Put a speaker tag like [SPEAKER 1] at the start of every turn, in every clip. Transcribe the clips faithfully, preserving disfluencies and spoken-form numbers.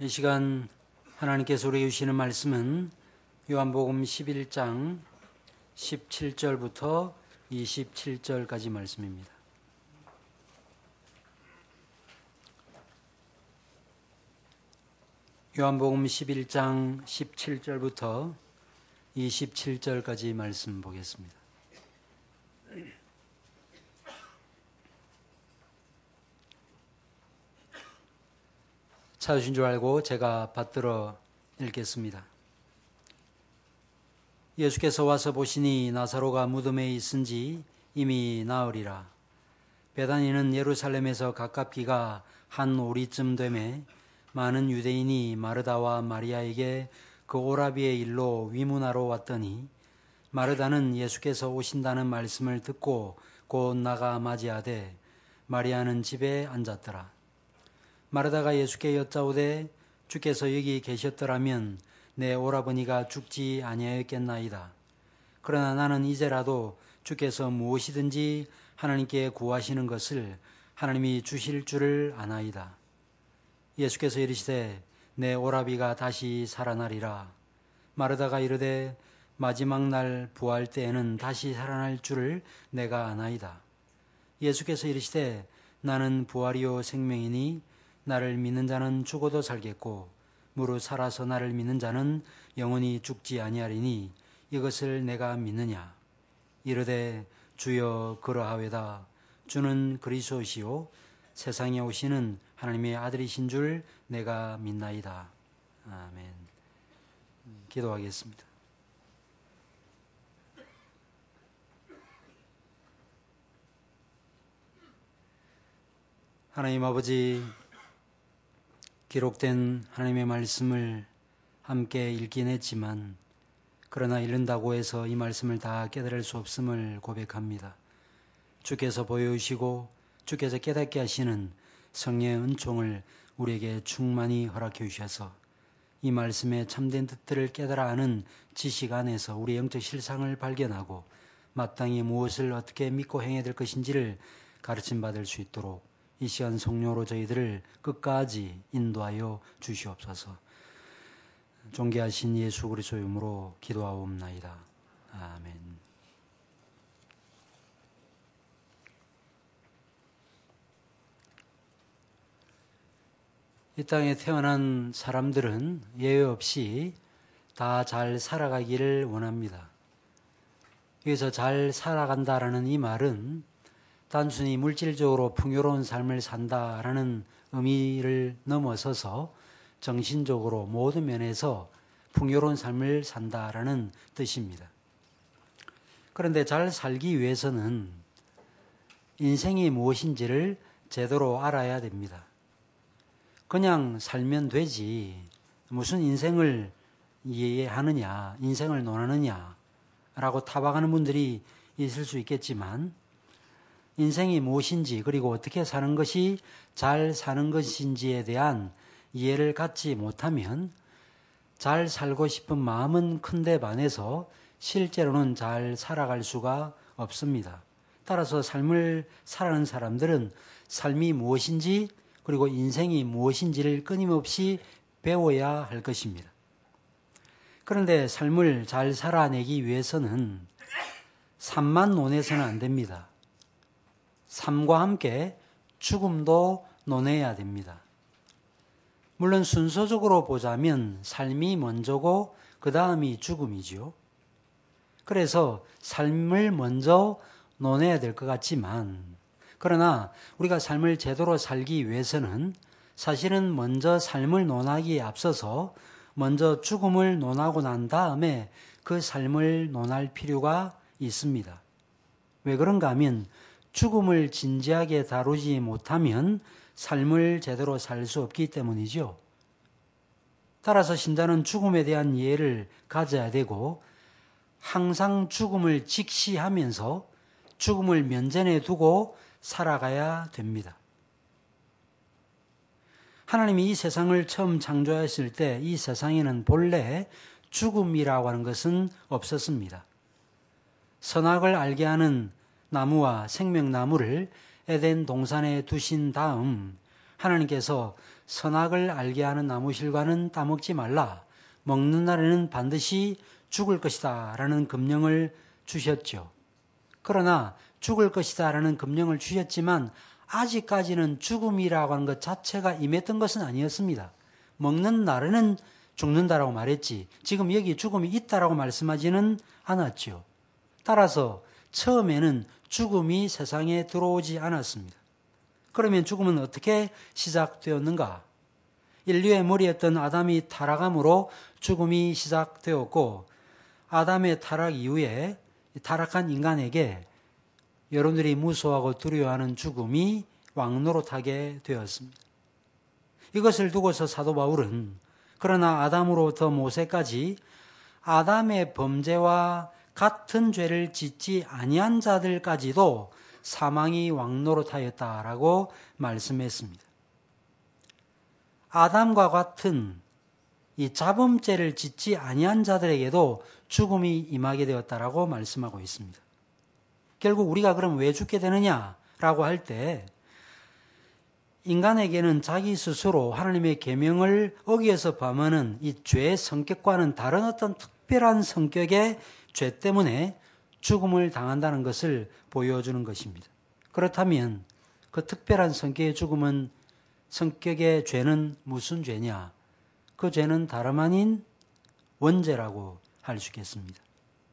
[SPEAKER 1] 이 시간 하나님께서 우리에게 주시는 말씀은 요한복음 십일 장 십칠 절부터 이십칠 절까지 말씀입니다. 요한복음 십일 장 십칠 절부터 이십칠 절까지 말씀 보겠습니다. 찾으신 줄 알고 제가 받들어 읽겠습니다. 예수께서 와서 보시니 나사로가 무덤에 있은지 이미 나으리라. 베다니는 예루살렘에서 가깝기가 한 오리쯤 되매 많은 유대인이 마르다와 마리아에게 그 오라비의 일로 위문하러 왔더니 마르다는 예수께서 오신다는 말씀을 듣고 곧 나가 맞이하되 마리아는 집에 앉았더라. 마르다가 예수께 여짜오되 주께서 여기 계셨더라면 내 오라버니가 죽지 아니하였겠나이다. 그러나 나는 이제라도 주께서 무엇이든지 하나님께 구하시는 것을 하나님이 주실 줄을 아나이다. 예수께서 이르시되 내 오라비가 다시 살아나리라. 마르다가 이르되 마지막 날 부활 때에는 다시 살아날 줄을 내가 아나이다. 예수께서 이르시되 나는 부활이요 생명이니 나를 믿는 자는 죽어도 살겠고 무릇 살아서 나를 믿는 자는 영원히 죽지 아니하리니 이것을 내가 믿느냐. 이르되 주여 그러하외다. 주는 그리스도시요 세상에 오시는 하나님의 아들이신 줄 내가 믿나이다. 아멘. 기도하겠습니다. 하나님 아버지, 기록된 하나님의 말씀을 함께 읽긴 했지만 그러나 읽는다고 해서 이 말씀을 다 깨달을 수 없음을 고백합니다. 주께서 보여주시고 주께서 깨닫게 하시는 성령의 은총을 우리에게 충만히 허락해 주셔서 이 말씀의 참된 뜻들을 깨달아 아는 지식 안에서 우리의 영적 실상을 발견하고 마땅히 무엇을 어떻게 믿고 행해야 될 것인지를 가르침 받을 수 있도록 이 시간 성령으로 저희들을 끝까지 인도하여 주시옵소서. 존귀하신 예수 그리스도의 이름으로 기도하옵나이다. 아멘. 이 땅에 태어난 사람들은 예외 없이 다 잘 살아가기를 원합니다. 여기서 잘 살아간다라는 이 말은 단순히 물질적으로 풍요로운 삶을 산다라는 의미를 넘어서서 정신적으로 모든 면에서 풍요로운 삶을 산다라는 뜻입니다. 그런데 잘 살기 위해서는 인생이 무엇인지를 제대로 알아야 됩니다. 그냥 살면 되지 무슨 인생을 이해하느냐, 인생을 논하느냐라고 타박하는 분들이 있을 수 있겠지만 인생이 무엇인지 그리고 어떻게 사는 것이 잘 사는 것인지에 대한 이해를 갖지 못하면 잘 살고 싶은 마음은 큰데 반해서 실제로는 잘 살아갈 수가 없습니다. 따라서 삶을 살아가는 사람들은 삶이 무엇인지 그리고 인생이 무엇인지를 끊임없이 배워야 할 것입니다. 그런데 삶을 잘 살아내기 위해서는 삶만 논해서는 안 됩니다. 삶과 함께 죽음도 논해야 됩니다. 물론 순서적으로 보자면 삶이 먼저고 그 다음이 죽음이지요. 그래서 삶을 먼저 논해야 될 것 같지만 그러나 우리가 삶을 제대로 살기 위해서는 사실은 먼저 삶을 논하기에 앞서서 먼저 죽음을 논하고 난 다음에 그 삶을 논할 필요가 있습니다. 왜 그런가 하면 죽음을 진지하게 다루지 못하면 삶을 제대로 살 수 없기 때문이죠. 따라서 신자는 죽음에 대한 이해를 가져야 되고 항상 죽음을 직시하면서 죽음을 면전에 두고 살아가야 됩니다. 하나님이 이 세상을 처음 창조하셨을 때 이 세상에는 본래 죽음이라고 하는 것은 없었습니다. 선악을 알게 하는 나무와 생명나무를 에덴 동산에 두신 다음 하나님께서 선악을 알게 하는 나무실과는 따먹지 말라. 먹는 날에는 반드시 죽을 것이다 라는 금령을 주셨죠. 그러나 죽을 것이다 라는 금령을 주셨지만 아직까지는 죽음이라고 하는 것 자체가 임했던 것은 아니었습니다. 먹는 날에는 죽는다라고 말했지 지금 여기 죽음이 있다라고 말씀하지는 않았죠. 따라서 처음에는 죽음이 세상에 들어오지 않았습니다. 그러면 죽음은 어떻게 시작되었는가? 인류의 머리였던 아담이 타락함으로 죽음이 시작되었고 아담의 타락 이후에 타락한 인간에게 여러분들이 무서워하고 두려워하는 죽음이 왕노릇하게 되었습니다. 이것을 두고서 사도 바울은 그러나 아담으로부터 모세까지 아담의 범죄와 같은 죄를 짓지 아니한 자들까지도 사망이 왕노릇하였다라고 말씀했습니다. 아담과 같은 이 자범죄를 짓지 아니한 자들에게도 죽음이 임하게 되었다라고 말씀하고 있습니다. 결국 우리가 그럼 왜 죽게 되느냐라고 할 때 인간에게는 자기 스스로 하나님의 계명을 어기어서 범하는 이 죄의 성격과는 다른 어떤 특별한 성격의 죄 때문에 죽음을 당한다는 것을 보여주는 것입니다. 그렇다면 그 특별한 성격의 죽음은 성격의 죄는 무슨 죄냐? 그 죄는 다름 아닌 원죄라고 할 수 있겠습니다.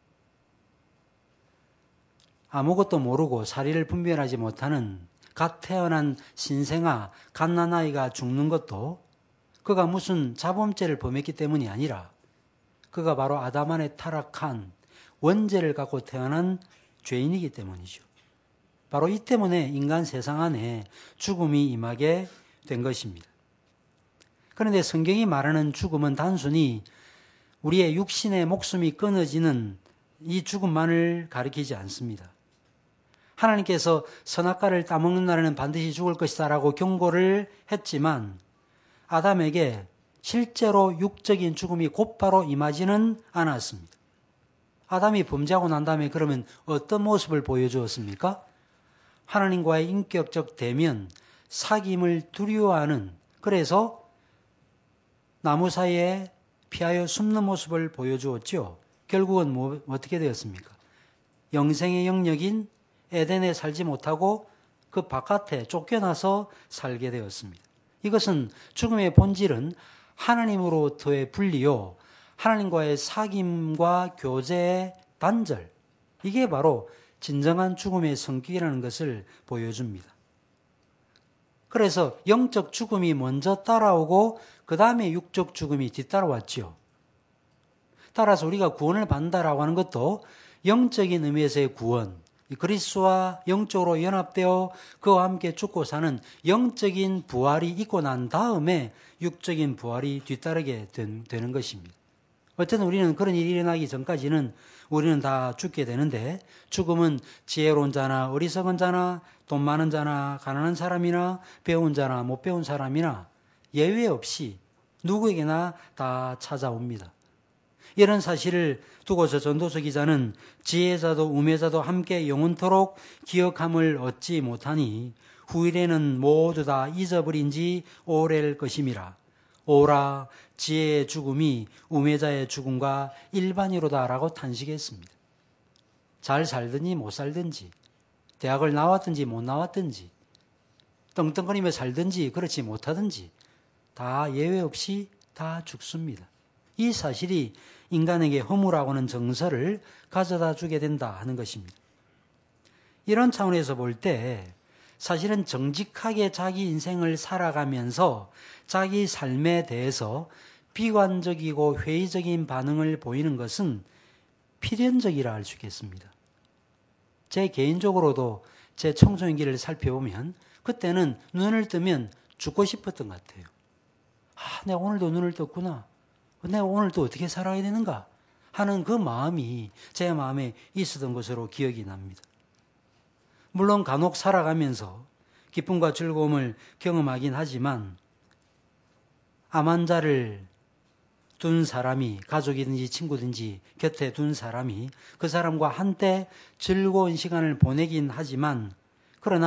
[SPEAKER 1] 아무것도 모르고 사리를 분별하지 못하는 갓 태어난 신생아, 갓난아이가 죽는 것도 그가 무슨 자범죄를 범했기 때문이 아니라 그가 바로 아담 안에 타락한 원죄를 갖고 태어난 죄인이기 때문이죠. 바로 이 때문에 인간 세상 안에 죽음이 임하게 된 것입니다. 그런데 성경이 말하는 죽음은 단순히 우리의 육신의 목숨이 끊어지는 이 죽음만을 가리키지 않습니다. 하나님께서 선악과를 따먹는 날에는 반드시 죽을 것이다 라고 경고를 했지만 아담에게 실제로 육적인 죽음이 곧바로 임하지는 않았습니다. 아담이 범죄하고 난 다음에 그러면 어떤 모습을 보여주었습니까? 하나님과의 인격적 대면, 사귐을 두려워하는, 그래서 나무 사이에 피하여 숨는 모습을 보여주었죠. 결국은 뭐, 어떻게 되었습니까? 영생의 영역인 에덴에 살지 못하고 그 바깥에 쫓겨나서 살게 되었습니다. 이것은 죽음의 본질은 하나님으로부터의 분리요, 하나님과의 사귐과 교제의 단절, 이게 바로 진정한 죽음의 성격이라는 것을 보여줍니다. 그래서 영적 죽음이 먼저 따라오고 그 다음에 육적 죽음이 뒤따라왔죠. 따라서 우리가 구원을 받는다라고 하는 것도 영적인 의미에서의 구원, 그리스도와 영적으로 연합되어 그와 함께 죽고 사는 영적인 부활이 있고 난 다음에 육적인 부활이 뒤따르게 된, 되는 것입니다. 어쨌든 우리는 그런 일이 일어나기 전까지는 우리는 다 죽게 되는데, 죽음은 지혜로운 자나 어리석은 자나 돈 많은 자나 가난한 사람이나 배운 자나 못 배운 사람이나 예외 없이 누구에게나 다 찾아옵니다. 이런 사실을 두고서 전도서 기자는 지혜자도 우매자도 함께 영원토록 기억함을 얻지 못하니 후일에는 모두 다 잊어버린 지 오래일 것임이라. 오라 지혜의 죽음이 우매자의 죽음과 일반이로다라고 탄식했습니다. 잘 살든지 못 살든지, 대학을 나왔든지 못 나왔든지, 떵떵거리며 살든지 그렇지 못하든지 다 예외 없이 다 죽습니다. 이 사실이 인간에게 허무라고 하는 정서를 가져다 주게 된다 하는 것입니다. 이런 차원에서 볼 때 사실은 정직하게 자기 인생을 살아가면서 자기 삶에 대해서 비관적이고 회의적인 반응을 보이는 것은 필연적이라 할 수 있겠습니다. 제 개인적으로도 제 청소년기를 살펴보면 그때는 눈을 뜨면 죽고 싶었던 것 같아요. 아, 내가 오늘도 눈을 떴구나. 내가 오늘 또 어떻게 살아야 되는가 하는 그 마음이 제 마음에 있었던 것으로 기억이 납니다. 물론 간혹 살아가면서 기쁨과 즐거움을 경험하긴 하지만 암 환자를 둔 사람이, 가족이든지 친구든지 곁에 둔 사람이 그 사람과 한때 즐거운 시간을 보내긴 하지만, 그러나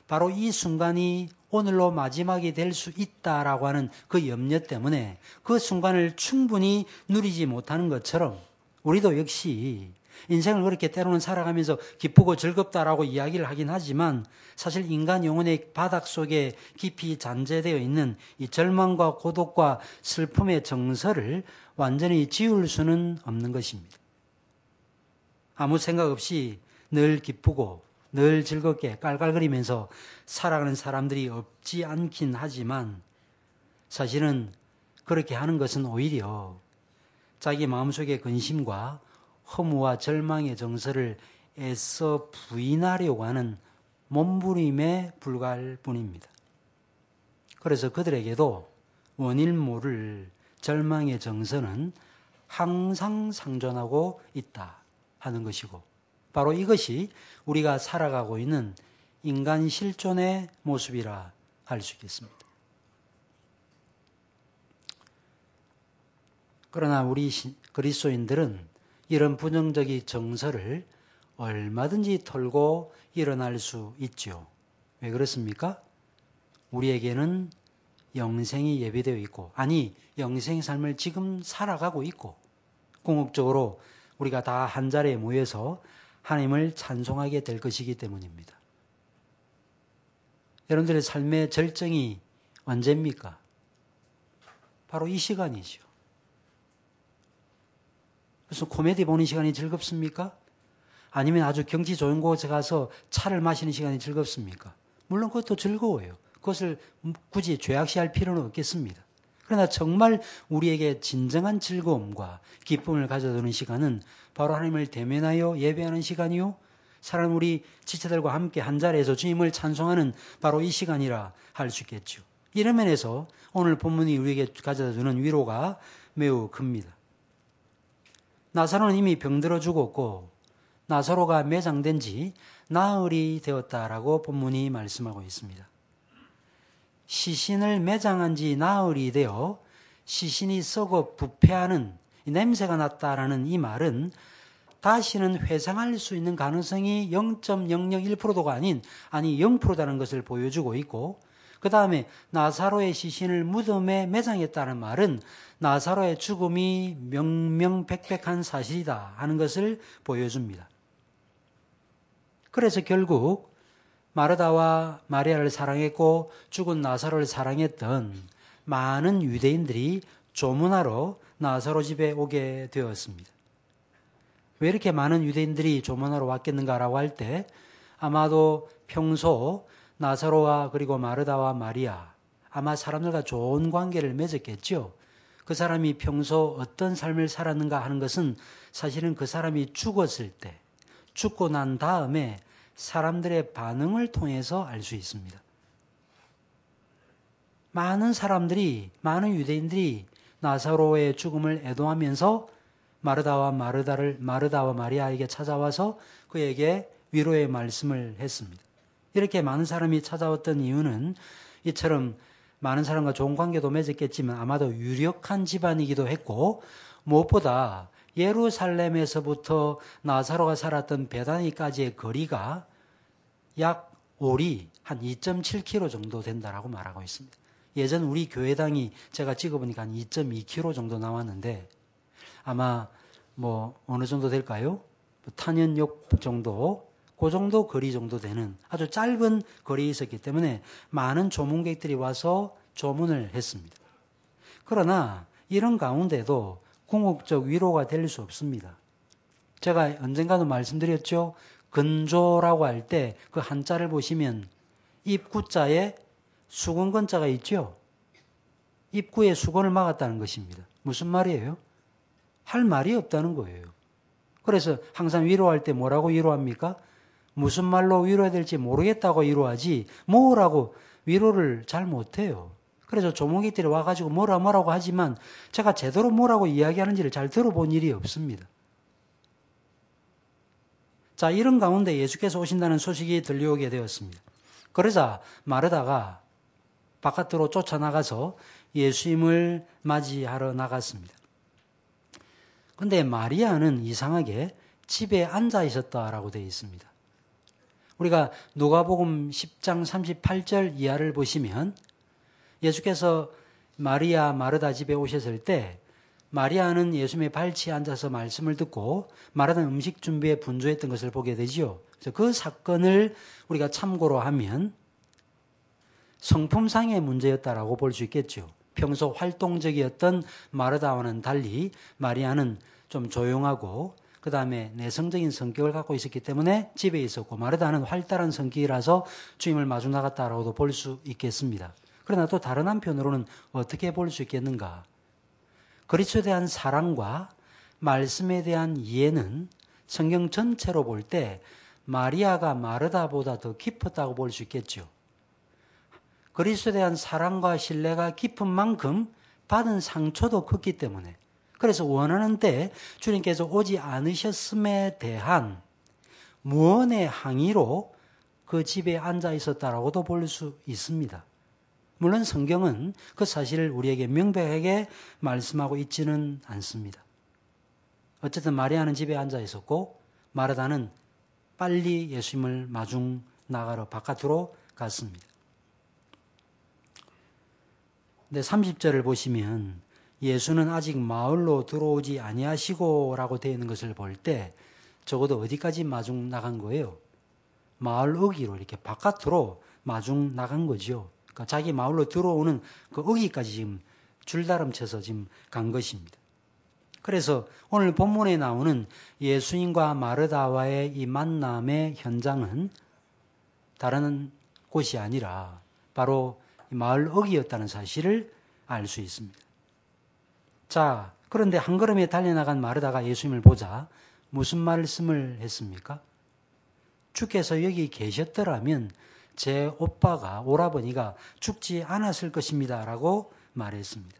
[SPEAKER 1] 바로 이 순간이 오늘로 마지막이 될 수 있다라고 하는 그 염려 때문에 그 순간을 충분히 누리지 못하는 것처럼 우리도 역시 인생을 그렇게 때로는 살아가면서 기쁘고 즐겁다라고 이야기를 하긴 하지만 사실 인간 영혼의 바닥 속에 깊이 잔재되어 있는 이 절망과 고독과 슬픔의 정서를 완전히 지울 수는 없는 것입니다. 아무 생각 없이 늘 기쁘고 늘 즐겁게 깔깔거리면서 살아가는 사람들이 없지 않긴 하지만 사실은 그렇게 하는 것은 오히려 자기 마음속의 근심과 허무와 절망의 정서를 애써 부인하려고 하는 몸부림에 불과할 뿐입니다. 그래서 그들에게도 원일 모를 절망의 정서는 항상 상존하고 있다 하는 것이고 바로 이것이 우리가 살아가고 있는 인간 실존의 모습이라 할 수 있겠습니다. 그러나 우리 그리스도인들은 이런 부정적인 정서를 얼마든지 털고 일어날 수 있죠. 왜 그렇습니까? 우리에게는 영생이 예비되어 있고, 아니 영생의 삶을 지금 살아가고 있고, 궁극적으로 우리가 다 한 자리에 모여서 하나님을 찬송하게 될 것이기 때문입니다. 여러분들의 삶의 절정이 언제입니까? 바로 이 시간이죠. 무슨 코미디 보는 시간이 즐겁습니까? 아니면 아주 경치 좋은 곳에 가서 차를 마시는 시간이 즐겁습니까? 물론 그것도 즐거워요. 그것을 굳이 죄악시할 필요는 없겠습니다. 그러나 정말 우리에게 진정한 즐거움과 기쁨을 가져다주는 시간은 바로 하나님을 대면하여 예배하는 시간이요, 사랑 우리 지체들과 함께 한 자리에서 주님을 찬송하는 바로 이 시간이라 할 수 있겠죠. 이런 면에서 오늘 본문이 우리에게 가져다주는 위로가 매우 큽니다. 나사로는 이미 병들어 죽었고 나사로가 매장된 지 나흘이 되었다라고 본문이 말씀하고 있습니다. 시신을 매장한 지 나흘이 되어 시신이 썩어 부패하는 냄새가 났다라는 이 말은 다시는 회상할 수 있는 가능성이 영 점 영영일 퍼센트가 아닌 아니 영 퍼센트라는 것을 보여주고 있고, 그 다음에 나사로의 시신을 무덤에 매장했다는 말은 나사로의 죽음이 명명백백한 사실이다 하는 것을 보여줍니다. 그래서 결국 마르다와 마리아를 사랑했고 죽은 나사로를 사랑했던 많은 유대인들이 조문하러 나사로 집에 오게 되었습니다. 왜 이렇게 많은 유대인들이 조문하러 왔겠는가라고 할 때 아마도 평소 나사로와 그리고 마르다와 마리아 아마 사람들과 좋은 관계를 맺었겠죠. 그 사람이 평소 어떤 삶을 살았는가 하는 것은 사실은 그 사람이 죽었을 때, 죽고 난 다음에 사람들의 반응을 통해서 알 수 있습니다. 많은 사람들이, 많은 유대인들이 나사로의 죽음을 애도하면서 마르다와 마르다를, 마르다와 마리아에게 찾아와서 그에게 위로의 말씀을 했습니다. 이렇게 많은 사람이 찾아왔던 이유는 이처럼 많은 사람과 좋은 관계도 맺었겠지만 아마도 유력한 집안이기도 했고, 무엇보다 예루살렘에서부터 나사로가 살았던 베다니까지의 거리가 약 오리 한 이 점 칠 킬로미터 정도 된다라고 말하고 있습니다. 예전 우리 교회당이 제가 찍어보니까 한 이 점 이 킬로미터 정도 나왔는데 아마 뭐 어느 정도 될까요? 탄현역 정도, 그 정도 거리 정도 되는 아주 짧은 거리에 있었기 때문에 많은 조문객들이 와서 조문을 했습니다. 그러나 이런 가운데도 궁극적 위로가 될 수 없습니다. 제가 언젠가도 말씀드렸죠. 근조라고 할 때 그 한자를 보시면 입구자에 수건건자가 있죠. 입구에 수건을 막았다는 것입니다. 무슨 말이에요? 할 말이 없다는 거예요. 그래서 항상 위로할 때 뭐라고 위로합니까? 무슨 말로 위로해야 될지 모르겠다고 위로하지 뭐라고 위로를 잘 못해요. 그래서 조문객들이 와가지고 뭐라 뭐라고 하지만 제가 제대로 뭐라고 이야기하는지를 잘 들어본 일이 없습니다. 자, 이런 가운데 예수께서 오신다는 소식이 들려오게 되었습니다. 그러자 마르다가 바깥으로 쫓아나가서 예수님을 맞이하러 나갔습니다. 그런데 마리아는 이상하게 집에 앉아 있었다라고 되어 있습니다. 우리가 누가복음 십 장 삼십팔 절 이하를 보시면 예수께서 마리아 마르다 집에 오셨을 때 마리아는 예수님의 발치에 앉아서 말씀을 듣고 마르다는 음식 준비에 분주했던 것을 보게 되지요. 그래서 그 사건을 우리가 참고로 하면 성품상의 문제였다라고 볼 수 있겠죠. 평소 활동적이었던 마르다와는 달리 마리아는 좀 조용하고 그 다음에 내성적인 성격을 갖고 있었기 때문에 집에 있었고 마르다는 활달한 성격이라서 주님을 마주 나갔다라고도 볼 수 있겠습니다. 그러나 또 다른 한편으로는 어떻게 볼 수 있겠는가? 그리스도에 대한 사랑과 말씀에 대한 이해는 성경 전체로 볼 때 마리아가 마르다보다 더 깊었다고 볼 수 있겠죠. 그리스도에 대한 사랑과 신뢰가 깊은 만큼 받은 상처도 컸기 때문에 그래서 원하는 때 주님께서 오지 않으셨음에 대한 무언의 항의로 그 집에 앉아 있었다라고도 볼 수 있습니다. 물론 성경은 그 사실을 우리에게 명백하게 말씀하고 있지는 않습니다. 어쨌든 마리아는 집에 앉아 있었고 마르다는 빨리 예수님을 마중 나가러 바깥으로 갔습니다. 근데 삼십 절을 보시면 예수는 아직 마을로 들어오지 아니하시고라고 되어 있는 것을 볼 때 적어도 어디까지 마중 나간 거예요? 마을 어귀로 이렇게 바깥으로 마중 나간 거죠. 그러니까 자기 마을로 들어오는 그 어귀까지 지금 줄다름쳐서 지금 간 것입니다. 그래서 오늘 본문에 나오는 예수님과 마르다와의 이 만남의 현장은 다른 곳이 아니라 바로 마을 어귀였다는 사실을 알 수 있습니다. 자, 그런데 한 걸음에 달려나간 마르다가 예수님을 보자 무슨 말씀을 했습니까? 주께서 여기 계셨더라면 제 오빠가, 오라버니가 죽지 않았을 것입니다. 라고 말했습니다.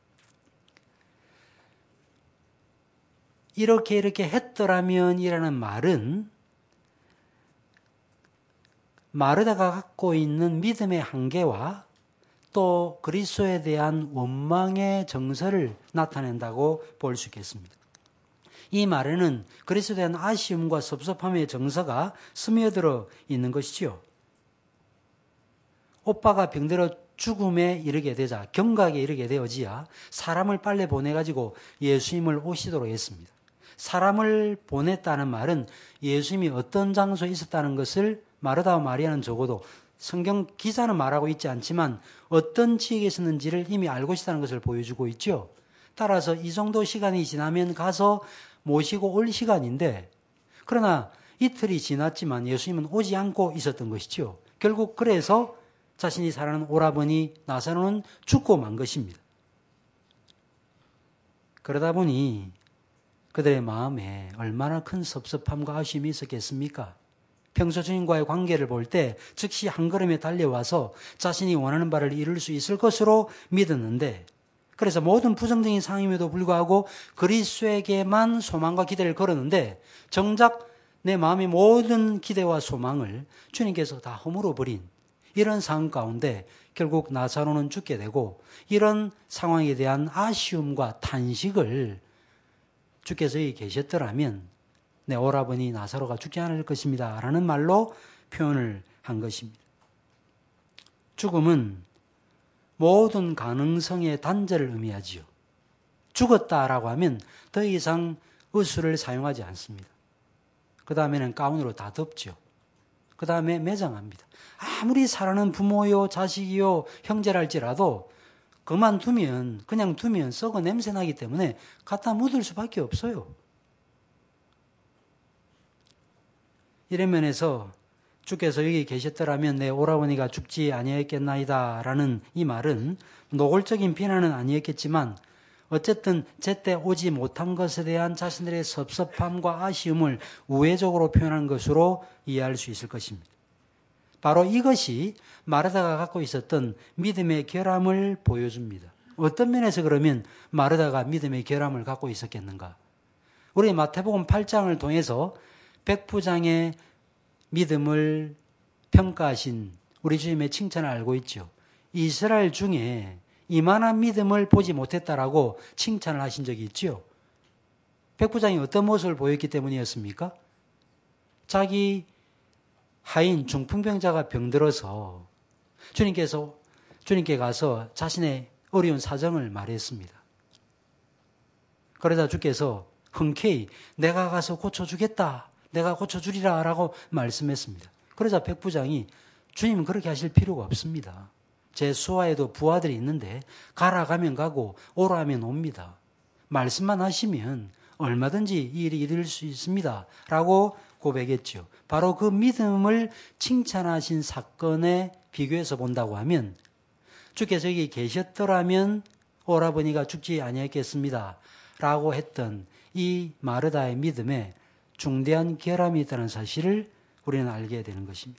[SPEAKER 1] 이렇게 이렇게 했더라면 이라는 말은 마르다가 갖고 있는 믿음의 한계와 또 그리스도에 대한 원망의 정서를 나타낸다고 볼 수 있겠습니다. 이 말에는 그리스도에 대한 아쉬움과 섭섭함의 정서가 스며들어 있는 것이지요. 오빠가 병들어 죽음에 이르게 되자, 경각에 이르게 되어지야 사람을 빨리 보내가지고 예수님을 오시도록 했습니다. 사람을 보냈다는 말은 예수님이 어떤 장소에 있었다는 것을 마르다와 마리아는 적어도 성경 기사는 말하고 있지 않지만 어떤 지역에 있었는지를 이미 알고 있다는 것을 보여주고 있죠. 따라서 이 정도 시간이 지나면 가서 모시고 올 시간인데 그러나 이틀이 지났지만 예수님은 오지 않고 있었던 것이죠. 결국 그래서 자신이 사랑하는 오라버니 나사로는 죽고 만 것입니다. 그러다 보니 그들의 마음에 얼마나 큰 섭섭함과 아쉬움이 있었겠습니까? 평소 주님과의 관계를 볼 때 즉시 한 걸음에 달려와서 자신이 원하는 바를 이룰 수 있을 것으로 믿었는데 그래서 모든 부정적인 상황임에도 불구하고 그리스도에게만 소망과 기대를 걸었는데 정작 내 마음의 모든 기대와 소망을 주님께서 다 허물어 버린 이런 상황 가운데 결국 나사로는 죽게 되고 이런 상황에 대한 아쉬움과 탄식을 주께서 여기 계셨더라면 내 오라버니 나사로가 죽지 않을 것입니다. 라는 말로 표현을 한 것입니다. 죽음은 모든 가능성의 단절을 의미하지요. 죽었다라고 하면 더 이상 의술을 사용하지 않습니다. 그 다음에는 가운으로 다 덮죠. 그 다음에 매장합니다. 아무리 사랑하는 부모요, 자식이요, 형제랄지라도 그만두면, 그냥 두면 썩어 냄새나기 때문에 갖다 묻을 수밖에 없어요. 이런 면에서 주께서 여기 계셨더라면 내 오라버니가 죽지 아니했겠나이다 라는 이 말은 노골적인 비난은 아니었겠지만 어쨌든 제때 오지 못한 것에 대한 자신들의 섭섭함과 아쉬움을 우회적으로 표현한 것으로 이해할 수 있을 것입니다. 바로 이것이 마르다가 갖고 있었던 믿음의 결함을 보여줍니다. 어떤 면에서 그러면 마르다가 믿음의 결함을 갖고 있었겠는가? 우리 마태복음 팔 장을 통해서 백부장의 믿음을 평가하신 우리 주님의 칭찬을 알고 있죠. 이스라엘 중에 이만한 믿음을 보지 못했다라고 칭찬을 하신 적이 있죠. 백부장이 어떤 모습을 보였기 때문이었습니까? 자기 하인 중풍병자가 병들어서 주님께서 주님께 가서 자신의 어려운 사정을 말했습니다. 그러자 주께서 흔쾌히 내가 가서 고쳐주겠다. 내가 고쳐주리라 라고 말씀했습니다. 그러자 백부장이 주님 그렇게 하실 필요가 없습니다. 제 수하에도 부하들이 있는데 가라 가면 가고 오라 하면 옵니다. 말씀만 하시면 얼마든지 이 일이 이룰 수 있습니다. 라고 고백했죠. 바로 그 믿음을 칭찬하신 사건에 비교해서 본다고 하면 주께서 여기 계셨더라면 오라버니가 죽지 아니했겠습니다. 라고 했던 이 마르다의 믿음에 중대한 결함이 있다는 사실을 우리는 알게 되는 것입니다.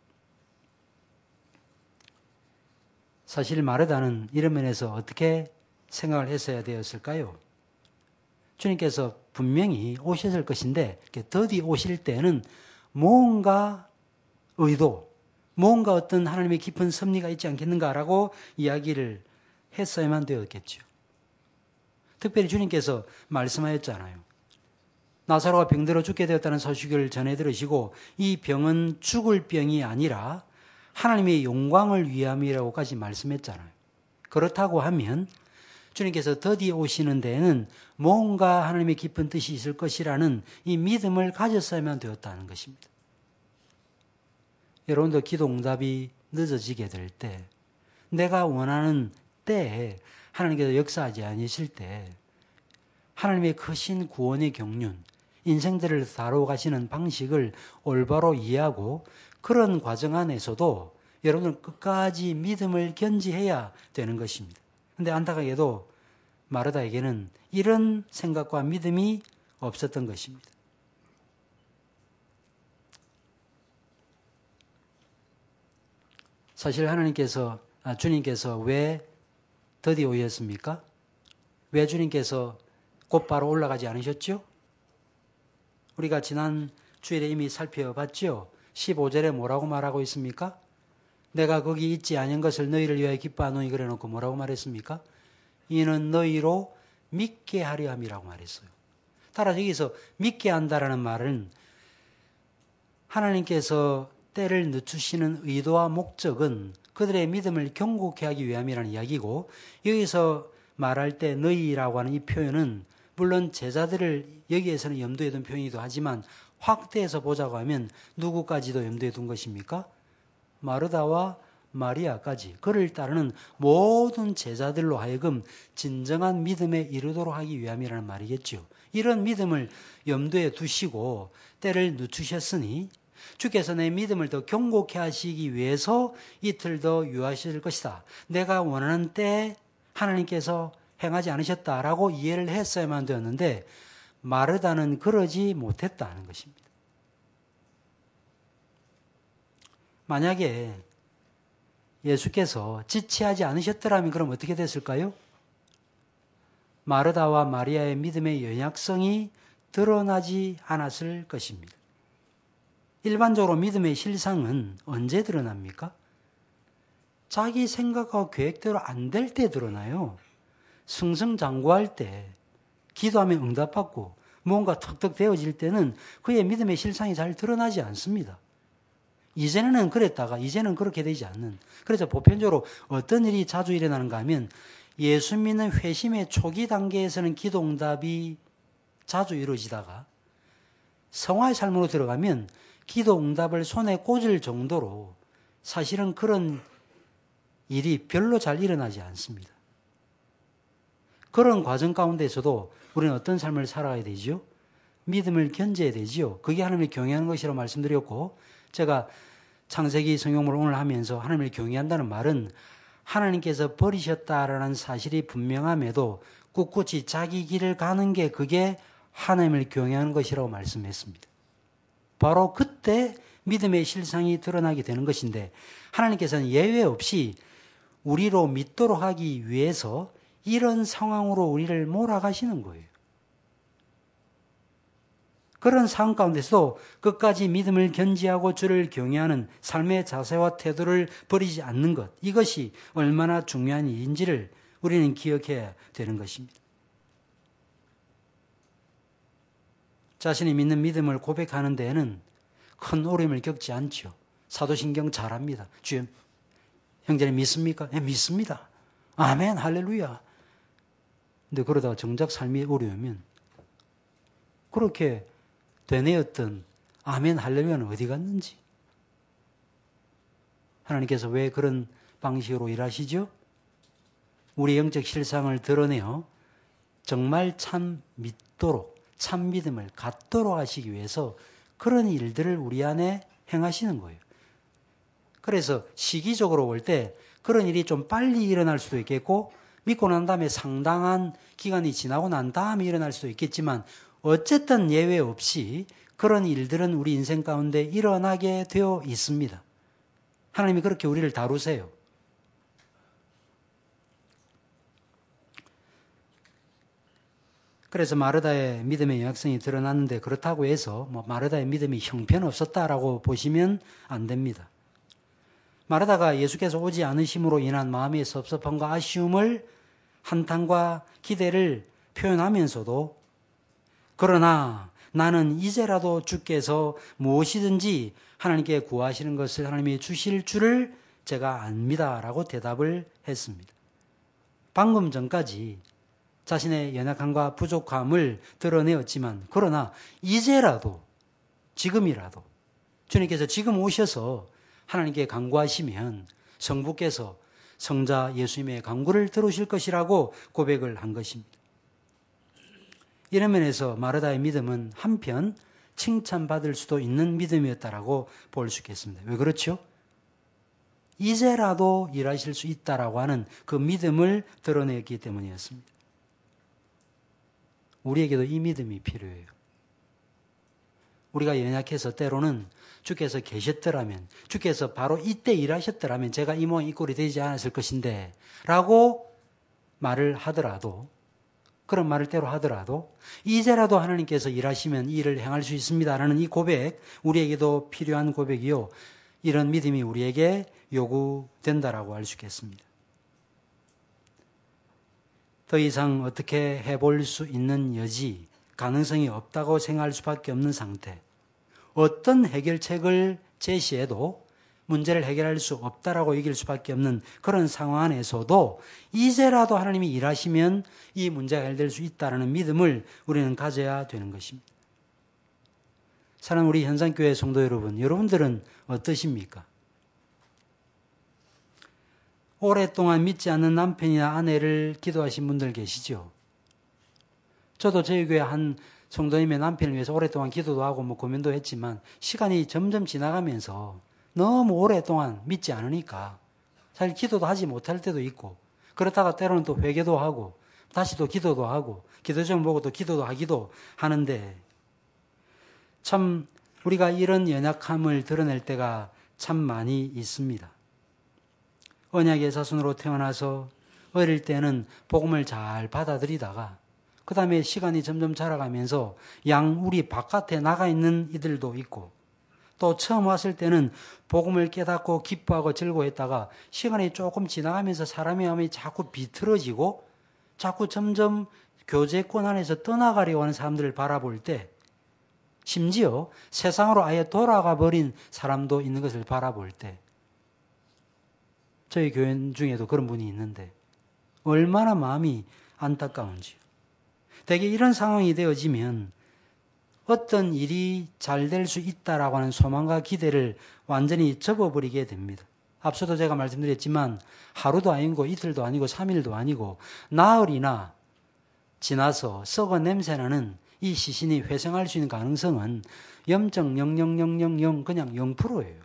[SPEAKER 1] 사실 마르다는 이런 면에서 어떻게 생각을 했어야 되었을까요? 주님께서 분명히 오셨을 것인데 더디 오실 때는 뭔가 의도, 뭔가 어떤 하나님의 깊은 섭리가 있지 않겠는가라고 이야기를 했어야만 되었겠죠. 특별히 주님께서 말씀하였잖아요. 나사로가 병들어 죽게 되었다는 소식을 전해 들으시고 이 병은 죽을 병이 아니라 하나님의 영광을 위함이라고까지 말씀했잖아요. 그렇다고 하면 주님께서 더디 오시는 데에는 뭔가 하나님의 깊은 뜻이 있을 것이라는 이 믿음을 가졌어야만 되었다는 것입니다. 여러분도 기도 응답이 늦어지게 될 때, 내가 원하는 때에 하나님께서 역사하지 않으실 때 하나님의 크신 구원의 경륜, 인생들을 다뤄가시는 방식을 올바로 이해하고 그런 과정 안에서도 여러분은 끝까지 믿음을 견지해야 되는 것입니다. 그런데 안타깝게도 마르다에게는 이런 생각과 믿음이 없었던 것입니다. 사실 하나님께서, 아, 주님께서 왜 더디 오셨습니까? 왜 주님께서 곧바로 올라가지 않으셨죠? 우리가 지난 주일에 이미 살펴봤죠? 십오 절에 뭐라고 말하고 있습니까? 내가 거기 있지 않은 것을 너희를 위하여 기뻐하노니 그래놓고 뭐라고 말했습니까? 이는 너희로 믿게 하려 함이라고 말했어요. 따라서 여기서 믿게 한다라는 말은 하나님께서 때를 늦추시는 의도와 목적은 그들의 믿음을 경고케 하기 위함이라는 이야기고, 여기서 말할 때 너희라고 하는 이 표현은 물론 제자들을 여기에서는 염두에 둔 표현이기도 하지만 확대해서 보자고 하면 누구까지도 염두에 둔 것입니까? 마르다와 마리아까지, 그를 따르는 모든 제자들로 하여금 진정한 믿음에 이르도록 하기 위함이라는 말이겠죠. 이런 믿음을 염두에 두시고 때를 늦추셨으니 주께서 내 믿음을 더 경고케 하시기 위해서 이틀 더 유하실 것이다. 내가 원하는 때에 하나님께서 행하지 않으셨다라고 이해를 했어야만 되었는데 마르다는 그러지 못했다는 것입니다. 만약에 예수께서 지체하지 않으셨더라면 그럼 어떻게 됐을까요? 마르다와 마리아의 믿음의 연약성이 드러나지 않았을 것입니다. 일반적으로 믿음의 실상은 언제 드러납니까? 자기 생각과 계획대로 안 될 때 드러나요. 승승장구할 때, 기도하면 응답받고 뭔가 턱턱 되어질 때는 그의 믿음의 실상이 잘 드러나지 않습니다. 이전에는 그랬다가 이제는 그렇게 되지 않는. 그래서 보편적으로 어떤 일이 자주 일어나는가 하면 예수 믿는 회심의 초기 단계에서는 기도 응답이 자주 이루어지다가 성화의 삶으로 들어가면 기도 응답을 손에 꽂을 정도로 사실은 그런 일이 별로 잘 일어나지 않습니다. 그런 과정 가운데서도 우리는 어떤 삶을 살아가야 되죠? 믿음을 견제해야 되죠. 그게 하나님을 경외하는 것이라고 말씀드렸고, 제가 창세기 성경을 오늘 하면서 하나님을 경외한다는 말은 하나님께서 버리셨다라는 사실이 분명함에도 꿋꿋이 자기 길을 가는 게 그게 하나님을 경외하는 것이라고 말씀했습니다. 바로 그때 믿음의 실상이 드러나게 되는 것인데, 하나님께서는 예외 없이 우리로 믿도록 하기 위해서 이런 상황으로 우리를 몰아가시는 거예요. 그런 상황 가운데서도 끝까지 믿음을 견지하고 주를 경외하는 삶의 자세와 태도를 버리지 않는 것, 이것이 얼마나 중요한 일인지를 우리는 기억해야 되는 것입니다. 자신이 믿는 믿음을 고백하는 데에는 큰 어려움을 겪지 않죠. 사도신경 잘합니다. 주여, 형제님 믿습니까? 네, 믿습니다. 아멘, 할렐루야. 근데 그러다가 정작 삶이 어려우면 그렇게 되뇌었던 아멘, 할렐루야는 어디 갔는지. 하나님께서 왜 그런 방식으로 일하시죠? 우리 영적 실상을 드러내어 정말 참 믿도록, 참 믿음을 갖도록 하시기 위해서 그런 일들을 우리 안에 행하시는 거예요. 그래서 시기적으로 볼 때 그런 일이 좀 빨리 일어날 수도 있겠고, 믿고 난 다음에 상당한 기간이 지나고 난 다음에 일어날 수도 있겠지만, 어쨌든 예외 없이 그런 일들은 우리 인생 가운데 일어나게 되어 있습니다. 하나님이 그렇게 우리를 다루세요. 그래서 마르다의 믿음의 연약성이 드러났는데, 그렇다고 해서 뭐 마르다의 믿음이 형편없었다라고 보시면 안 됩니다. 마르다가 예수께서 오지 않으심으로 인한 마음의 섭섭함과 아쉬움을, 한탄과 기대를 표현하면서도, 그러나 나는 이제라도 주께서 무엇이든지 하나님께 구하시는 것을 하나님이 주실 줄을 제가 압니다 라고 대답을 했습니다. 방금 전까지 자신의 연약함과 부족함을 드러내었지만, 그러나 이제라도, 지금이라도 주님께서 지금 오셔서 하나님께 간구하시면 성부께서 성자 예수님의 간구를 들으실 것이라고 고백을 한 것입니다. 이런 면에서 마르다의 믿음은 한편 칭찬받을 수도 있는 믿음이었다라고 볼 수 있겠습니다. 왜 그렇죠? 이제라도 일하실 수 있다라고 하는 그 믿음을 드러냈기 때문이었습니다. 우리에게도 이 믿음이 필요해요. 우리가 연약해서 때로는 주께서 계셨더라면, 주께서 바로 이때 일하셨더라면 제가 이 모양 이 꼴이 되지 않았을 것인데 라고 말을 하더라도, 그런 말을 때로 하더라도 이제라도 하나님께서 일하시면 이 일을 행할 수 있습니다라는 이 고백, 우리에게도 필요한 고백이요, 이런 믿음이 우리에게 요구된다라고 할 수 있겠습니다. 더 이상 어떻게 해볼 수 있는 여지, 가능성이 없다고 생각할 수밖에 없는 상태, 어떤 해결책을 제시해도 문제를 해결할 수 없다라고 여길 수밖에 없는 그런 상황 안에서도 이제라도 하나님이 일하시면 이 문제가 해결될 수 있다는 믿음을 우리는 가져야 되는 것입니다. 사랑하는 우리 현산교회 성도 여러분, 여러분들은 어떠십니까? 오랫동안 믿지 않는 남편이나 아내를 기도하신 분들 계시죠? 저도 저희 교회 한 성도님의 남편을 위해서 오랫동안 기도도 하고 뭐 고민도 했지만, 시간이 점점 지나가면서 너무 오랫동안 믿지 않으니까 사실 기도도 하지 못할 때도 있고, 그렇다가 때로는 또 회개도 하고 다시 또 기도도 하고 기도점 보고 또 기도도 하기도 하는데, 참 우리가 이런 연약함을 드러낼 때가 참 많이 있습니다. 언약의 자손으로 태어나서 어릴 때는 복음을 잘 받아들이다가 그 다음에 시간이 점점 자라가면서 양 우리 바깥에 나가 있는 이들도 있고, 또 처음 왔을 때는 복음을 깨닫고 기뻐하고 즐거워했다가 시간이 조금 지나가면서 사람의 마음이 자꾸 비틀어지고 자꾸 점점 교제권 안에서 떠나가려고 하는 사람들을 바라볼 때, 심지어 세상으로 아예 돌아가 버린 사람도 있는 것을 바라볼 때, 저희 교회 중에도 그런 분이 있는데 얼마나 마음이 안타까운지요. 대개 이런 상황이 되어지면 어떤 일이 잘 될 수 있다라고 하는 소망과 기대를 완전히 접어버리게 됩니다. 앞서도 제가 말씀드렸지만 하루도 아니고 이틀도 아니고 삼 일도 아니고 나흘이나 지나서 썩어 냄새나는 이 시신이 회생할 수 있는 가능성은 영 점 영영영영영 그냥 영 퍼센트예요.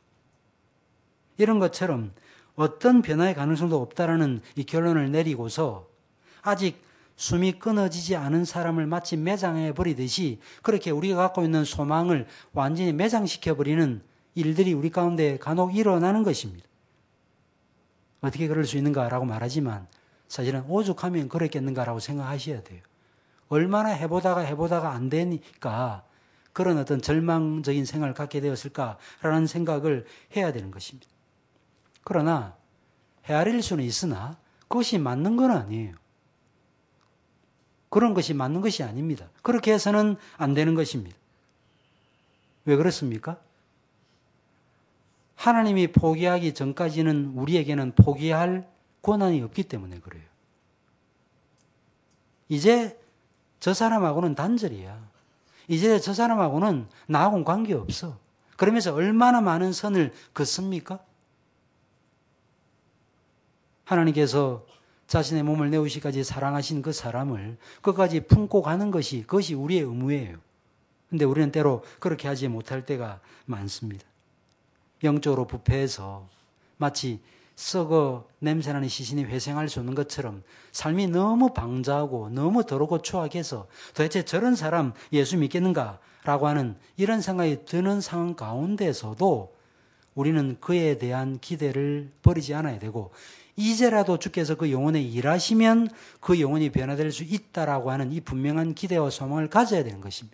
[SPEAKER 1] 이런 것처럼 어떤 변화의 가능성도 없다라는 이 결론을 내리고서 아직 숨이 끊어지지 않은 사람을 마치 매장해 버리듯이 그렇게 우리가 갖고 있는 소망을 완전히 매장시켜 버리는 일들이 우리 가운데 간혹 일어나는 것입니다. 어떻게 그럴 수 있는가라고 말하지만 사실은 오죽하면 그랬겠는가라고 생각하셔야 돼요. 얼마나 해보다가 해보다가 안 되니까 그런 어떤 절망적인 생각을 갖게 되었을까라는 생각을 해야 되는 것입니다. 그러나 헤아릴 수는 있으나 그것이 맞는 건 아니에요. 그런 것이 맞는 것이 아닙니다. 그렇게 해서는 안 되는 것입니다. 왜 그렇습니까? 하나님이 포기하기 전까지는 우리에게는 포기할 권한이 없기 때문에 그래요. 이제 저 사람하고는 단절이야. 이제 저 사람하고는 나하고는 관계없어. 그러면서 얼마나 많은 선을 긋습니까? 하나님께서 자신의 몸을 내오시기까지 사랑하신 그 사람을 끝까지 품고 가는 것이 그것이 우리의 의무예요. 그런데 우리는 때로 그렇게 하지 못할 때가 많습니다. 영적으로 부패해서 마치 썩어 냄새나는 시신이 회생할 수 없는 것처럼 삶이 너무 방자하고 너무 더럽고 추악해서 도대체 저런 사람 예수 믿겠는가? 라고 하는 이런 생각이 드는 상황 가운데서도 우리는 그에 대한 기대를 버리지 않아야 되고 이제라도 주께서 그 영혼에 일하시면 그 영혼이 변화될 수 있다라고 하는 이 분명한 기대와 소망을 가져야 되는 것입니다.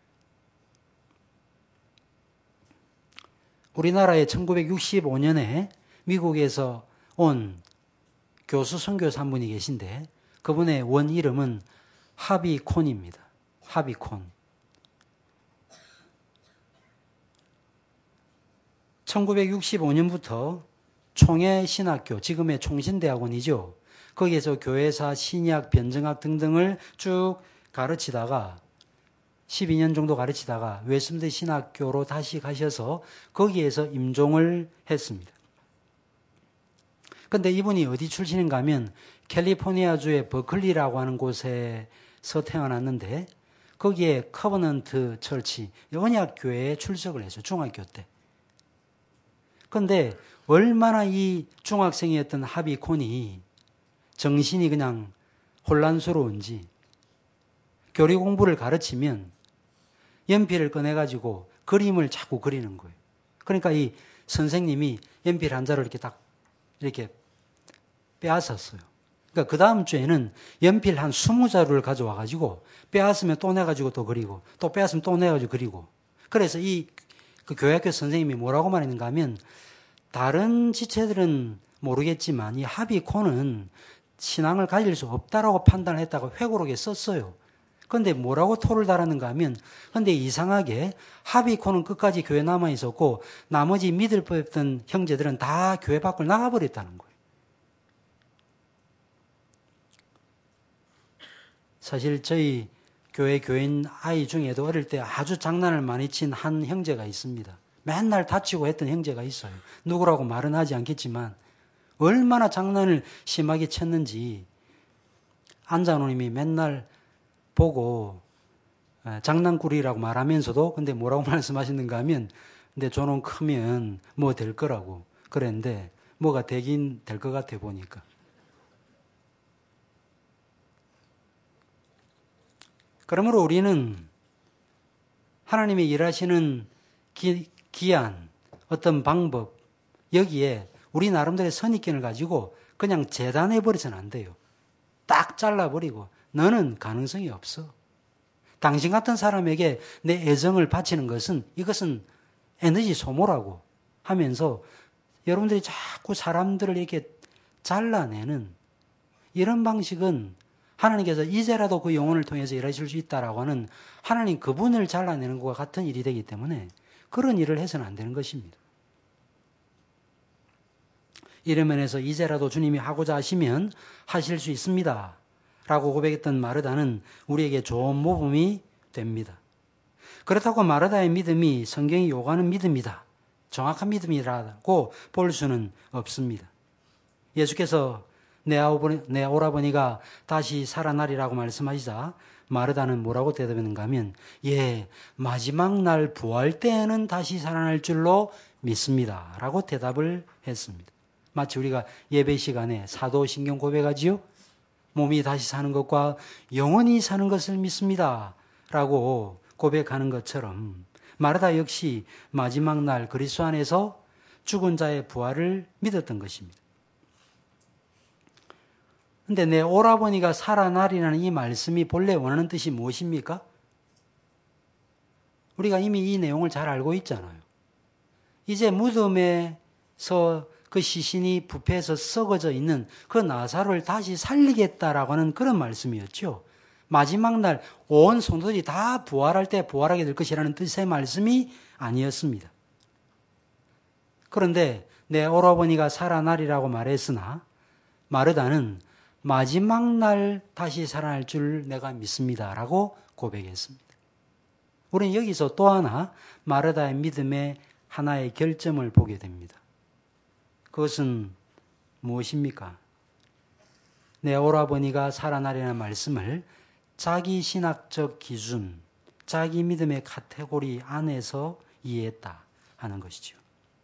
[SPEAKER 1] 우리나라에 천구백육십오 년에 미국에서 온 교수 선교사 한 분이 계신데 그분의 원 이름은 하비 콘입니다. 하비 콘. 천구백육십오 년부터 총회 신학교, 지금의 총신대학원이죠. 거기에서 교회사, 신약, 변증학 등등을 쭉 가르치다가 십이 년 정도 가르치다가 웨스트민스터 신학교로 다시 가셔서 거기에서 임종을 했습니다. 그런데 이분이 어디 출신인가 하면 캘리포니아주의 버클리라고 하는 곳에서 태어났는데 거기에 커버넌트 처치, 언약교회에 출석을 했어요. 중학교 때. 그런데 얼마나 이 중학생이었던 하비 콘이 정신이 그냥 혼란스러운지 교리 공부를 가르치면 연필을 꺼내가지고 그림을 자꾸 그리는 거예요. 그러니까 이 선생님이 연필 한 자를 이렇게 딱 이렇게 빼앗았어요. 그러니까 그 다음 주에는 연필 한 스무 자루를 가져와가지고 빼앗으면 또 내가지고 또 그리고 또 빼앗으면 또 내가지고 그리고 그래서 이 그 교회학교 선생님이 뭐라고 말했는가 하면 다른 지체들은 모르겠지만 이 하비 콘은 신앙을 가질 수 없다라고 판단을 했다고 회고록에 썼어요. 그런데 뭐라고 토를 달았는가 하면 근데 이상하게 하비 콘은 끝까지 교회에 남아 있었고 나머지 믿을 뻔했던 형제들은 다 교회 밖을 나가버렸다는 거예요. 사실 저희 교회 교인 아이 중에도 어릴 때 아주 장난을 많이 친 한 형제가 있습니다. 맨날 다치고 했던 형제가 있어요. 누구라고 말은 하지 않겠지만 얼마나 장난을 심하게 쳤는지 안장로님이 맨날 보고 장난꾸리라고 말하면서도 근데 뭐라고 말씀하시는가 하면 근데 저놈 크면 뭐 될 거라고 그랬는데 뭐가 되긴 될 것 같아 보니까. 그러므로 우리는 하나님이 일하시는 기, 기한, 어떤 방법, 여기에 우리 나름대로의 선입견을 가지고 그냥 재단해버려서는 안 돼요. 딱 잘라버리고 너는 가능성이 없어. 당신 같은 사람에게 내 애정을 바치는 것은 이것은 에너지 소모라고 하면서 여러분들이 자꾸 사람들을 이렇게 잘라내는 이런 방식은 하나님께서 이제라도 그 영혼을 통해서 일하실 수 있다라고 하는 하나님 그분을 잘라내는 것과 같은 일이 되기 때문에 그런 일을 해서는 안 되는 것입니다. 이런 면에서 이제라도 주님이 하고자 하시면 하실 수 있습니다. 라고 고백했던 마르다는 우리에게 좋은 모범이 됩니다. 그렇다고 마르다의 믿음이 성경이 요구하는 믿음이다. 정확한 믿음이라고 볼 수는 없습니다. 예수께서 내, 아오버니, 내 오라버니가 다시 살아나리라고 말씀하시자 마르다는 뭐라고 대답했는가 하면 예, 마지막 날 부활 때에는 다시 살아날 줄로 믿습니다. 라고 대답을 했습니다. 마치 우리가 예배 시간에 사도신경 고백하지요. 몸이 다시 사는 것과 영원히 사는 것을 믿습니다. 라고 고백하는 것처럼 마르다 역시 마지막 날 그리스도 안에서 죽은 자의 부활을 믿었던 것입니다. 근데 내 오라버니가 살아나리라는 이 말씀이 본래 원하는 뜻이 무엇입니까? 우리가 이미 이 내용을 잘 알고 있잖아요. 이제 무덤에서 그 시신이 부패해서 썩어져 있는 그 나사로를 다시 살리겠다라고 하는 그런 말씀이었죠. 마지막 날 온 성도들이 다 부활할 때 부활하게 될 것이라는 뜻의 말씀이 아니었습니다. 그런데 내 오라버니가 살아나리라고 말했으나 마르다는 마지막 날 다시 살아날 줄 내가 믿습니다 라고 고백했습니다. 우리는 여기서 또 하나 마르다의 믿음의 하나의 결점을 보게 됩니다. 그것은 무엇입니까? 내 오라버니가 살아나리라는 말씀을 자기 신학적 기준, 자기 믿음의 카테고리 안에서 이해했다 하는 것이죠.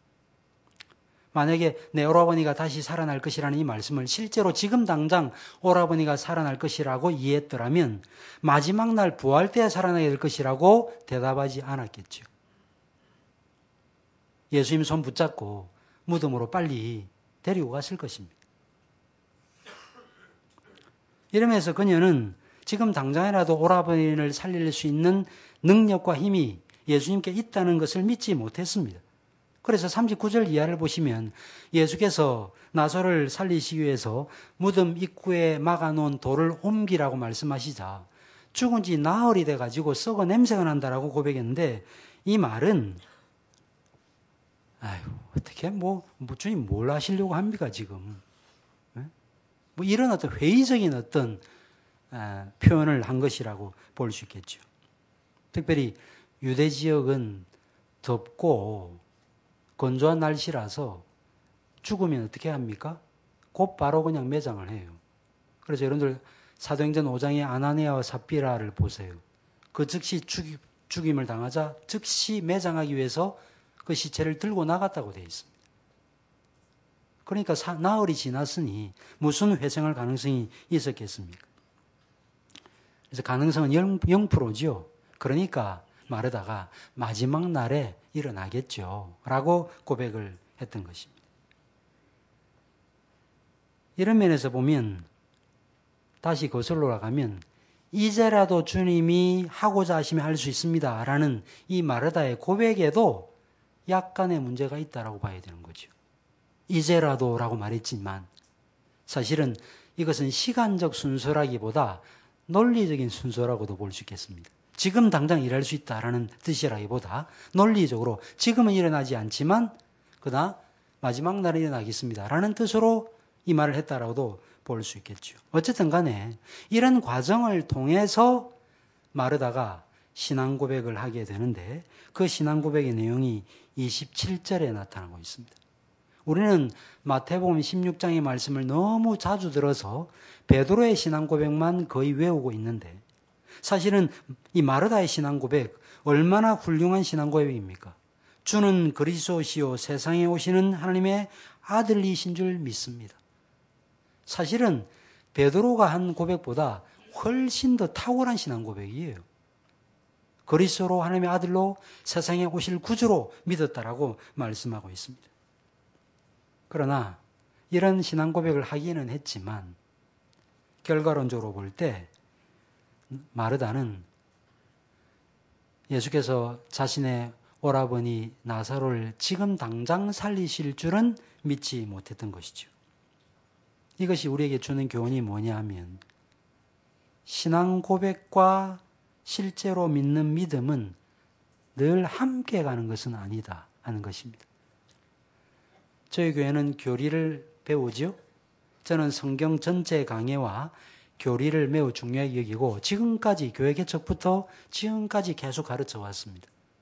[SPEAKER 1] 만약에 내 오라버니가 다시 살아날 것이라는 이 말씀을 실제로 지금 당장 오라버니가 살아날 것이라고 이해했더라면 마지막 날 부활 때 살아나게 될 것이라고 대답하지 않았겠죠. 예수님 손 붙잡고 무덤으로 빨리 데리고 갔을 것입니다. 이러면서 그녀는 지금 당장이라도 오라버니를 살릴 수 있는 능력과 힘이 예수님께 있다는 것을 믿지 못했습니다. 그래서 삼십구 절 이하를 보시면 예수께서 나사로를 살리시기 위해서 무덤 입구에 막아놓은 돌을 옮기라고 말씀하시자 죽은 지 나흘이 돼가지고 썩어 냄새가 난다라고 고백했는데 이 말은 아유 어떻게 뭐, 뭐 주님 뭘 하시려고 합니까 지금? 뭐 이런 어떤 회의적인 어떤 아, 표현을 한 것이라고 볼 수 있겠죠. 특별히 유대 지역은 덥고 건조한 날씨라서 죽으면 어떻게 합니까? 곧바로 그냥 매장을 해요. 그래서 여러분들 사도행전 오 장의 아나니아와 삽비라를 보세요. 그 즉시 죽이, 죽임을 당하자 즉시 매장하기 위해서 그 시체를 들고 나갔다고 되어 있습니다. 그러니까 사, 나흘이 지났으니 무슨 회생할 가능성이 있었겠습니까? 그래서 가능성은 영 퍼센트죠. 그러니까 마르다가 마지막 날에 일어나겠죠. 라고 고백을 했던 것입니다. 이런 면에서 보면 다시 거슬러 올라가면 이제라도 주님이 하고자 하시면 할 수 있습니다. 라는 이 마르다의 고백에도 약간의 문제가 있다라고 봐야 되는 거죠. 이제라도 라고 말했지만 사실은 이것은 시간적 순서라기보다 논리적인 순서라고도 볼 수 있겠습니다. 지금 당장 일할 수 있다라는 뜻이라기보다 논리적으로 지금은 일어나지 않지만 그러나 마지막 날에 일어나겠습니다라는 뜻으로 이 말을 했다라고도 볼 수 있겠죠. 어쨌든 간에 이런 과정을 통해서 마르다가 신앙 고백을 하게 되는데 그 신앙 고백의 내용이 이십칠 절에 나타나고 있습니다. 우리는 마태복음 십육 장의 말씀을 너무 자주 들어서 베드로의 신앙 고백만 거의 외우고 있는데 사실은 이 마르다의 신앙 고백 얼마나 훌륭한 신앙 고백입니까? 주는 그리스도시요 세상에 오시는 하나님의 아들이신 줄 믿습니다. 사실은 베드로가 한 고백보다 훨씬 더 탁월한 신앙 고백이에요. 그리스도로 하나님의 아들로 세상에 오실 구주로 믿었다라고 말씀하고 있습니다. 그러나 이런 신앙 고백을 하기는 했지만 결과론적으로 볼 때 마르다는 예수께서 자신의 오라버니 나사로를 지금 당장 살리실 줄은 믿지 못했던 것이죠. 이것이 우리에게 주는 교훈이 뭐냐 하면 신앙 고백과 실제로 믿는 믿음은 늘 함께 가는 것은 아니다 하는 것입니다. 저희 교회는 교리를 배우죠. 저는 성경 전체 강해와 교리를 매우 중요하게 여기고 지금까지 교회 개척부터 지금까지 계속 가르쳐 왔습니다.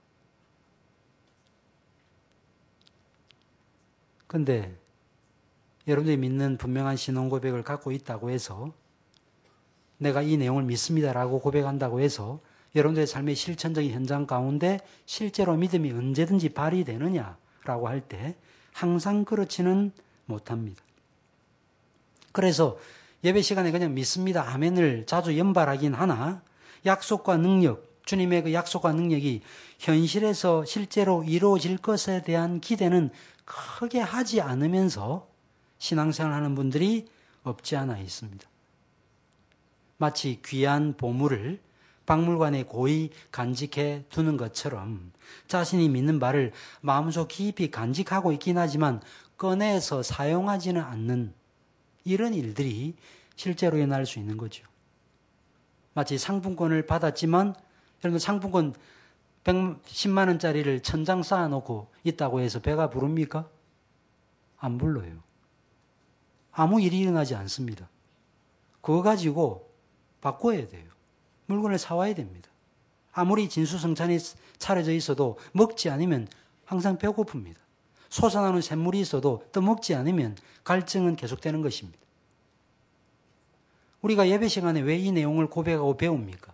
[SPEAKER 1] 그런데 여러분들이 믿는 분명한 신앙 고백을 갖고 있다고 해서 내가 이 내용을 믿습니다라고 고백한다고 해서 여러분들의 삶의 실천적인 현장 가운데 실제로 믿음이 언제든지 발휘되느냐라고 할 때 항상 그렇지는 못합니다. 그래서 예배 시간에 그냥 믿습니다, 아멘을 자주 연발하긴 하나 약속과 능력, 주님의 그 약속과 능력이 현실에서 실제로 이루어질 것에 대한 기대는 크게 하지 않으면서 신앙생활하는 분들이 없지 않아 있습니다. 마치 귀한 보물을 박물관에 고이 간직해 두는 것처럼 자신이 믿는 바를 마음속 깊이 간직하고 있긴 하지만 꺼내서 사용하지는 않는 이런 일들이 실제로 일어날 수 있는 거죠. 마치 상품권을 받았지만 여러분 상품권 백십만 원짜리를 천장 쌓아놓고 있다고 해서 배가 부릅니까? 안 불러요. 아무 일이 일어나지 않습니다. 그거 가지고 바꿔야 돼요. 물건을 사와야 됩니다. 아무리 진수성찬이 차려져 있어도 먹지 않으면 항상 배고픕니다. 솟아나는 샘물이 있어도 또 먹지 않으면 갈증은 계속되는 것입니다. 우리가 예배 시간에 왜 이 내용을 고백하고 배웁니까?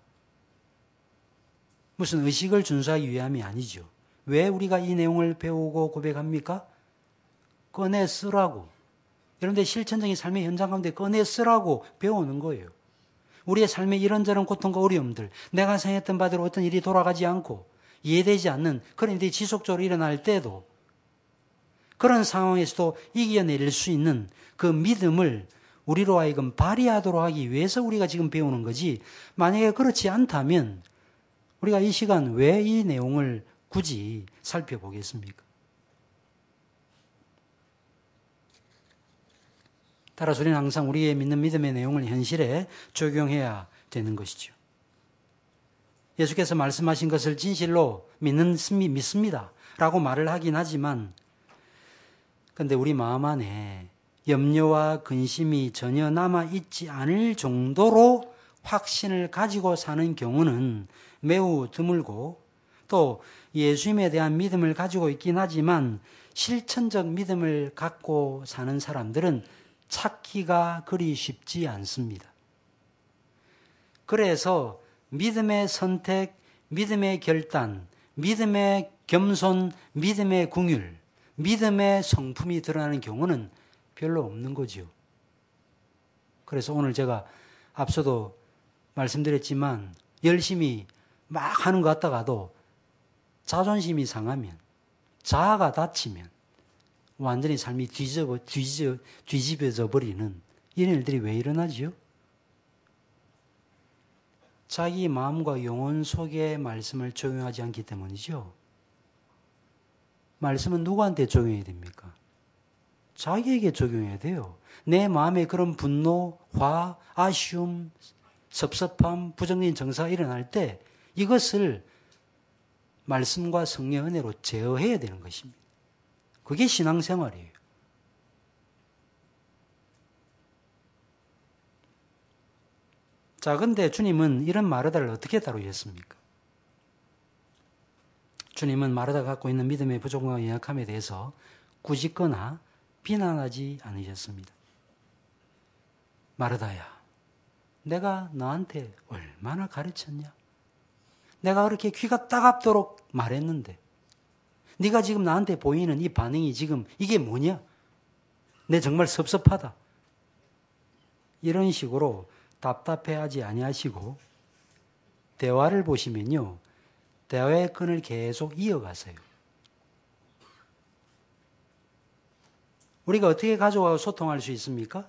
[SPEAKER 1] 무슨 의식을 준수하기 위함이 아니죠. 왜 우리가 이 내용을 배우고 고백합니까? 꺼내 쓰라고. 여러분들 실천적인 삶의 현장 가운데 꺼내 쓰라고 배우는 거예요. 우리의 삶의 이런저런 고통과 어려움들, 내가 생각했던 바대로 어떤 일이 돌아가지 않고 이해되지 않는 그런 일이 지속적으로 일어날 때도 그런 상황에서도 이겨낼 수 있는 그 믿음을 우리로 하여금 발휘하도록 하기 위해서 우리가 지금 배우는 거지, 만약에 그렇지 않다면 우리가 이 시간 왜 이 내용을 굳이 살펴보겠습니까? 따라서 우리는 항상 우리의 믿는 믿음의 내용을 현실에 적용해야 되는 것이죠. 예수께서 말씀하신 것을 진실로 믿는, 믿습니다 라고 말을 하긴 하지만, 그런데 우리 마음 안에 염려와 근심이 전혀 남아있지 않을 정도로 확신을 가지고 사는 경우는 매우 드물고, 또 예수님에 대한 믿음을 가지고 있긴 하지만 실천적 믿음을 갖고 사는 사람들은 찾기가 그리 쉽지 않습니다. 그래서 믿음의 선택, 믿음의 결단, 믿음의 겸손, 믿음의 긍휼, 믿음의 성품이 드러나는 경우는 별로 없는 거죠. 그래서 오늘 제가 앞서도 말씀드렸지만 열심히 막 하는 것 같다가도 자존심이 상하면, 자아가 다치면 완전히 삶이 뒤집어, 뒤집어, 뒤집어져 버리는 이런 일들이 왜 일어나지요? 자기 마음과 영혼 속의 말씀을 적용하지 않기 때문이죠. 말씀은 누구한테 적용해야 됩니까? 자기에게 적용해야 돼요. 내 마음에 그런 분노, 화, 아쉬움, 섭섭함, 부정적인 정사가 일어날 때 이것을 말씀과 성령의 은혜로 제어해야 되는 것입니다. 그게 신앙생활이에요. 자, 근데 주님은 이런 마르다를 어떻게 다루셨습니까? 주님은 마르다가 갖고 있는 믿음의 부족과 연약함에 대해서 꾸짖거나 비난하지 않으셨습니다. 마르다야, 내가 너한테 얼마나 가르쳤냐? 내가 그렇게 귀가 따갑도록 말했는데 네가 지금 나한테 보이는 이 반응이 지금 이게 뭐냐? 내 정말 섭섭하다. 이런 식으로 답답해하지 아니하시고 대화를 보시면요, 대화의 끈을 계속 이어가세요. 우리가 어떻게 가족하고 소통할 수 있습니까?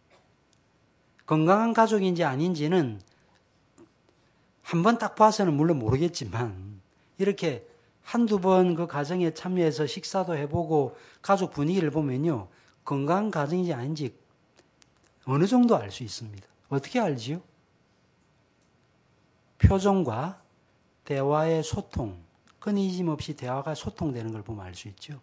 [SPEAKER 1] 건강한 가족인지 아닌지는 한 번 딱 봐서는 물론 모르겠지만 이렇게 한두 번 그 가정에 참여해서 식사도 해보고 가족 분위기를 보면요, 건강한 가정인지 아닌지 어느 정도 알 수 있습니다. 어떻게 알지요? 표정과 대화의 소통, 끊이짐 없이 대화가 소통되는 걸 보면 알 수 있죠.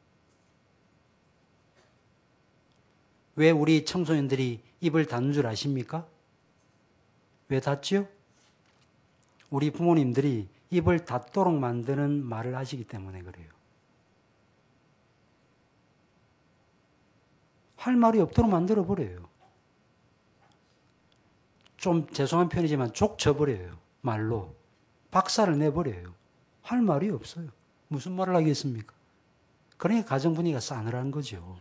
[SPEAKER 1] 왜 우리 청소년들이 입을 닫는 줄 아십니까? 왜 닫지요? 우리 부모님들이 입을 닫도록 만드는 말을 하시기 때문에 그래요. 할 말이 없도록 만들어버려요. 좀 죄송한 표현이지만 족 쳐버려요. 말로. 박살을 내버려요. 할 말이 없어요. 무슨 말을 하겠습니까? 그러니까 가정 분위기가 싸늘한 거죠.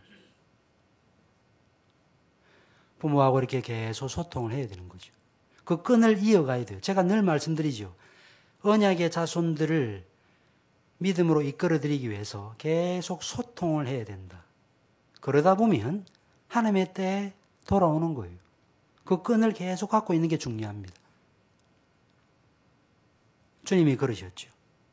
[SPEAKER 1] 부모하고 이렇게 계속 소통을 해야 되는 거죠. 그 끈을 이어가야 돼요. 제가 늘 말씀드리죠. 언약의 자손들을 믿음으로 이끌어드리기 위해서 계속 소통을 해야 된다. 그러다 보면 하나님의 때에 돌아오는 거예요. 그 끈을 계속 갖고 있는 게 중요합니다. 주님이 그러셨죠.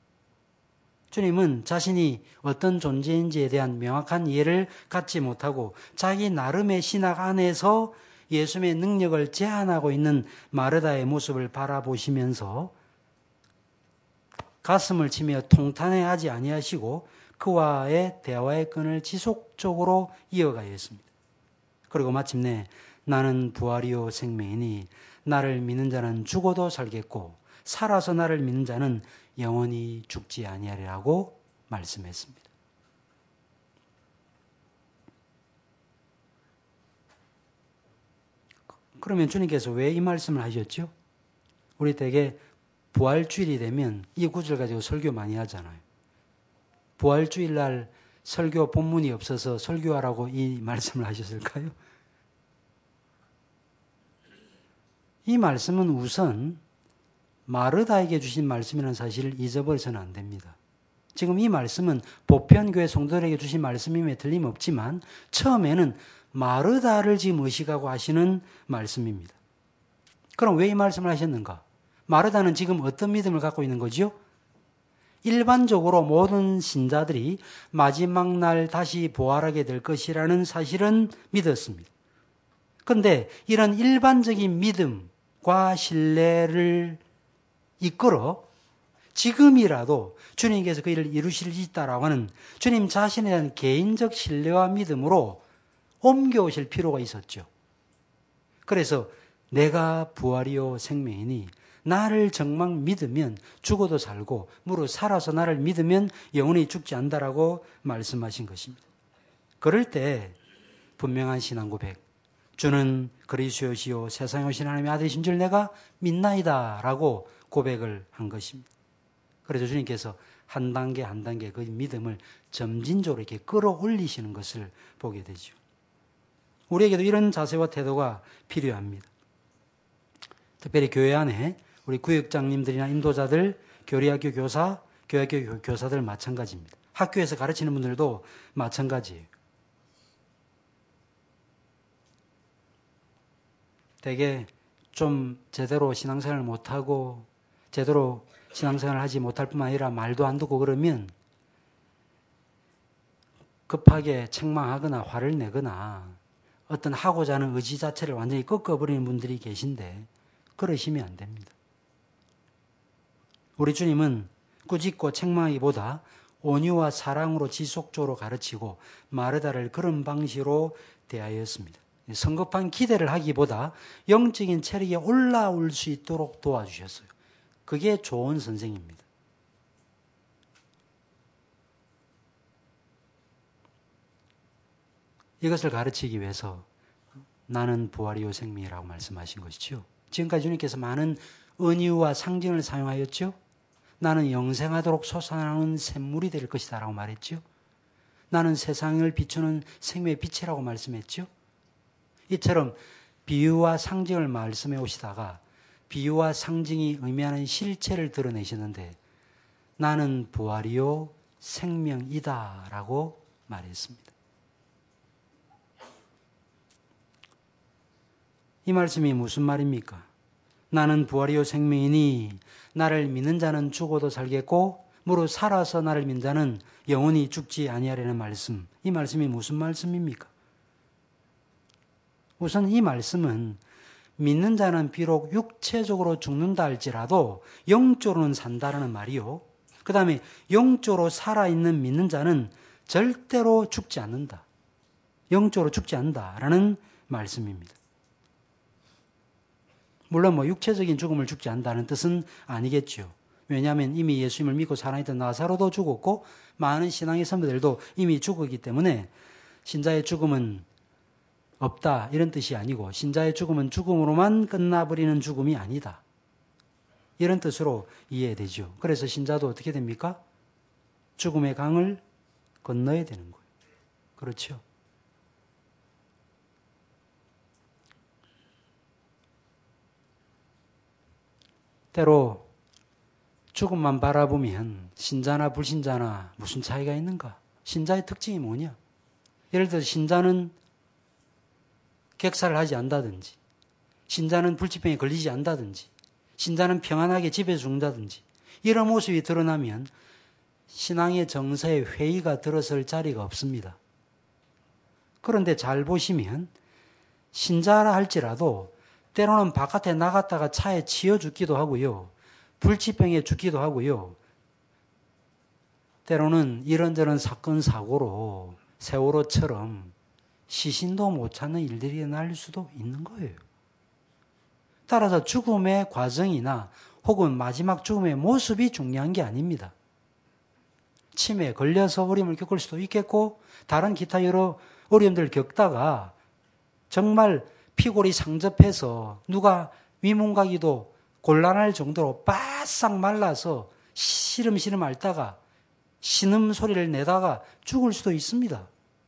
[SPEAKER 1] 주님은 자신이 어떤 존재인지에 대한 명확한 이해를 갖지 못하고 자기 나름의 신학 안에서 예수님의 능력을 제한하고 있는 마르다의 모습을 바라보시면서 가슴을 치며 통탄해하지 아니하시고 그와의 대화의 끈을 지속적으로 이어가야 했습니다. 그리고 마침내 나는 부활이요 생명이니 나를 믿는 자는 죽어도 살겠고 살아서 나를 믿는 자는 영원히 죽지 아니하리라고 말씀했습니다. 그러면 주님께서 왜 이 말씀을 하셨죠? 우리 되게 부활주일이 되면 이 구절 가지고 설교 많이 하잖아요. 부활주일 날 설교 본문이 없어서 설교하라고 이 말씀을 하셨을까요? 이 말씀은 우선 마르다에게 주신 말씀이라는 사실을 잊어버려서는 안 됩니다. 지금 이 말씀은 보편교회 성도들에게 주신 말씀임에 틀림없지만 처음에는 마르다를 지금 의식하고 하시는 말씀입니다. 그럼 왜 이 말씀을 하셨는가? 마르다는 지금 어떤 믿음을 갖고 있는 거죠? 일반적으로 모든 신자들이 마지막 날 다시 부활하게 될 것이라는 사실은 믿었습니다. 그런데 이런 일반적인 믿음과 신뢰를 이끌어 지금이라도 주님께서 그 일을 이루실 수 있다라고 하는 주님 자신에 대한 개인적 신뢰와 믿음으로 옮겨오실 필요가 있었죠. 그래서 내가 부활이요 생명이니 나를 정말 믿으면 죽어도 살고 무릇 살아서 나를 믿으면 영원히 죽지 않는다라고 말씀하신 것입니다. 그럴 때 분명한 신앙 고백, 주는 그리스도시요 세상에 오신 하나님의 아들이신 줄 내가 믿나이다 라고 고백을 한 것입니다. 그래서 주님께서 한 단계 한 단계 그 믿음을 점진적으로 이렇게 끌어올리시는 것을 보게 되죠. 우리에게도 이런 자세와 태도가 필요합니다. 특별히 교회 안에 우리 구역장님들이나 인도자들, 교리학교 교사, 교회학교 교사들 마찬가지입니다. 학교에서 가르치는 분들도 마찬가지예요. 되게 좀 제대로 신앙생활을 못하고 제대로 신앙생활을 하지 못할 뿐만 아니라 말도 안 듣고 그러면 급하게 책망하거나 화를 내거나 어떤 하고자 하는 의지 자체를 완전히 꺾어버리는 분들이 계신데 그러시면 안 됩니다. 우리 주님은 꾸짖고 책망하기보다 온유와 사랑으로 지속적으로 가르치고 마르다를 그런 방식으로 대하였습니다. 성급한 기대를 하기보다 영적인 체력이 올라올 수 있도록 도와주셨어요. 그게 좋은 선생입니다. 이것을 가르치기 위해서 나는 부활이요 생명이라고 말씀하신 것이죠. 지금까지 주님께서 많은 은유와 상징을 사용하였죠. 나는 영생하도록 솟아나는 샘물이 될 것이다 라고 말했죠. 나는 세상을 비추는 생명의 빛이라고 말씀했죠. 이처럼 비유와 상징을 말씀해 오시다가 비유와 상징이 의미하는 실체를 드러내시는데 나는 부활이요 생명이다 라고 말했습니다. 이 말씀이 무슨 말입니까? 나는 부활이요 생명이니 나를 믿는 자는 죽어도 살겠고 무릇 살아서 나를 믿는 자는 영원히 죽지 아니하리라는 말씀. 이 말씀이 무슨 말씀입니까? 우선 이 말씀은 믿는 자는 비록 육체적으로 죽는다 할지라도 영적으로는 산다라는 말이요. 그 다음에 영적으로 살아있는 믿는 자는 절대로 죽지 않는다. 영적으로 죽지 않는다라는 말씀입니다. 물론 뭐 육체적인 죽음을 죽지 않는다는 뜻은 아니겠죠. 왜냐하면 이미 예수님을 믿고 살아있던 나사로도 죽었고 많은 신앙의 선배들도 이미 죽었기 때문에 신자의 죽음은 없다 이런 뜻이 아니고 신자의 죽음은 죽음으로만 끝나버리는 죽음이 아니다. 이런 뜻으로 이해되죠. 그래서 신자도 어떻게 됩니까? 죽음의 강을 건너야 되는 거예요. 그렇죠. 때로 죽음만 바라보면 신자나 불신자나 무슨 차이가 있는가? 신자의 특징이 뭐냐? 예를 들어서 신자는 객사를 하지 않는다든지 신자는 불치병에 걸리지 않는다든지 신자는 평안하게 집에서 죽는다든지 이런 모습이 드러나면 신앙의 정서에 회의가 들어설 자리가 없습니다. 그런데 잘 보시면 신자라 할지라도 때로는 바깥에 나갔다가 차에 치여 죽기도 하고요. 불치병에 죽기도 하고요. 때로는 이런저런 사건 사고로 세월호처럼 시신도 못 찾는 일들이 일어날 수도 있는 거예요. 따라서 죽음의 과정이나 혹은 마지막 죽음의 모습이 중요한 게 아닙니다. 치매에 걸려서 어려움을 겪을 수도 있겠고 다른 기타 여러 어려움들을 겪다가 정말 피골이 상접해서 누가 위문가기도 곤란할 정도로 바싹 말라서 시름시름 앓다가 신음소리를 내다가 죽을 수도 있습니다.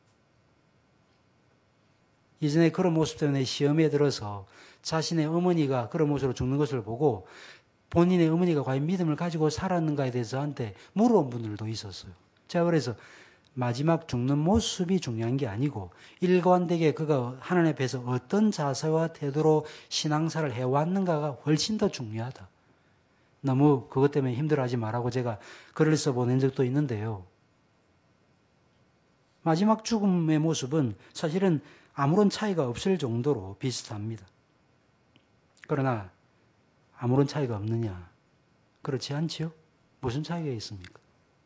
[SPEAKER 1] 예전에 그런 모습 때문에 시험에 들어서 자신의 어머니가 그런 모습으로 죽는 것을 보고 본인의 어머니가 과연 믿음을 가지고 살았는가에 대해서 저한테 물어본 분들도 있었어요. 제가 그래서 마지막 죽는 모습이 중요한 게 아니고 일관되게 그가 하나님 앞에서 어떤 자세와 태도로 신앙사를 해왔는가가 훨씬 더 중요하다. 너무 그것 때문에 힘들어하지 말라고 제가 글을 써보낸 적도 있는데요. 마지막 죽음의 모습은 사실은 아무런 차이가 없을 정도로 비슷합니다. 그러나 아무런 차이가 없느냐? 그렇지 않지요? 무슨 차이가 있습니까?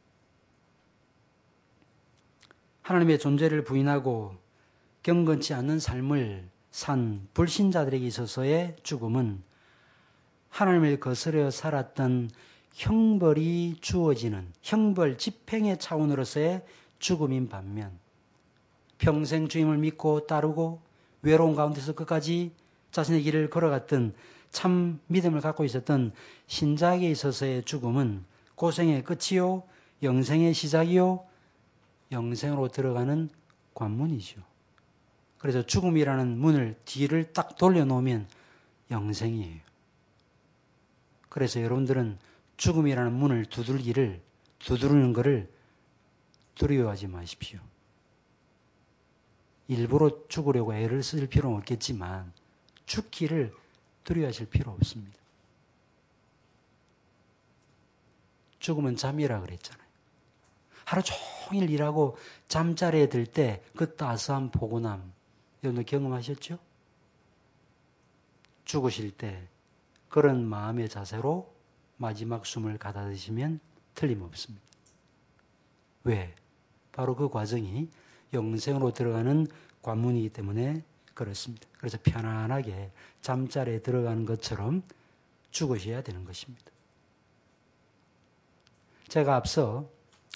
[SPEAKER 1] 하나님의 존재를 부인하고 경건치 않는 삶을 산 불신자들에게 있어서의 죽음은 하나님을 거스려 살았던 형벌이 주어지는 형벌 집행의 차원으로서의 죽음인 반면 평생 주님을 믿고 따르고 외로운 가운데서 끝까지 자신의 길을 걸어갔던 참 믿음을 갖고 있었던 신자에게 있어서의 죽음은 고생의 끝이요 영생의 시작이요 영생으로 들어가는 관문이죠. 그래서 죽음이라는 문을 뒤를 딱 돌려놓으면 영생이에요. 그래서 여러분들은 죽음이라는 문을 두들기를 두드리는 것을 두려워하지 마십시오. 일부러 죽으려고 애를 쓸 필요는 없겠지만 죽기를 두려워하실 필요 없습니다. 죽음은 잠이라 그랬잖아요. 하루 종일 일하고 잠자리에 들 때 그 따스한 포근함 여러분들 경험하셨죠? 죽으실 때 그런 마음의 자세로 마지막 숨을 가다드시면 틀림없습니다. 왜? 바로 그 과정이 영생으로 들어가는 관문이기 때문에 그렇습니다. 그래서 편안하게 잠자리에 들어가는 것처럼 죽으셔야 되는 것입니다. 제가 앞서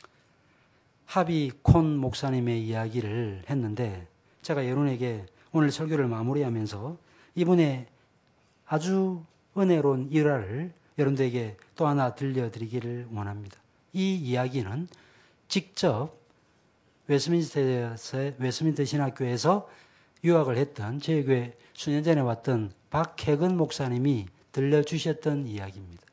[SPEAKER 1] 하비 콘 목사님의 이야기를 했는데 제가 여러분에게 오늘 설교를 마무리하면서 이분의 아주 은혜로운 일화를 여러분들에게 또 하나 들려드리기를 원합니다. 이 이야기는 직접 웨스민스터에서, 웨스민스터 신학교에서 유학을 했던 저희 교회 수년 전에 왔던 박혜근 목사님이 들려주셨던 이야기입니다.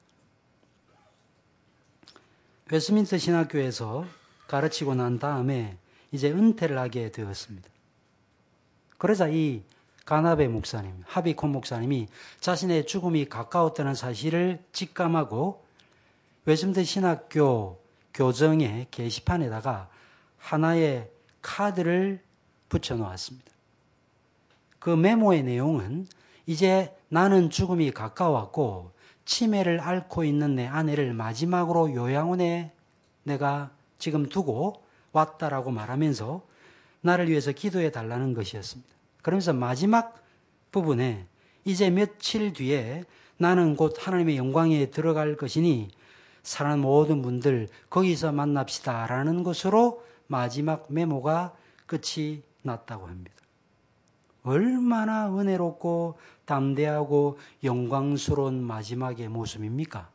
[SPEAKER 1] 웨스민스터 신학교에서 가르치고 난 다음에 이제 은퇴를 하게 되었습니다. 그러자 이 가나베 목사님, 하비콘 목사님이 자신의 죽음이 가까웠다는 사실을 직감하고 웨스민스터 신학교 교정의 게시판에다가 하나의 카드를 붙여놓았습니다. 그 메모의 내용은 이제 나는 죽음이 가까웠고 치매를 앓고 있는 내 아내를 마지막으로 요양원에 내가 지금 두고 왔다라고 말하면서 나를 위해서 기도해 달라는 것이었습니다. 그러면서 마지막 부분에 이제 며칠 뒤에 나는 곧 하나님의 영광에 들어갈 것이니 사랑하는 모든 분들 거기서 만납시다 라는 것으로 마지막 메모가 끝이 났다고 합니다. 얼마나 은혜롭고 담대하고 영광스러운 마지막의 모습입니까?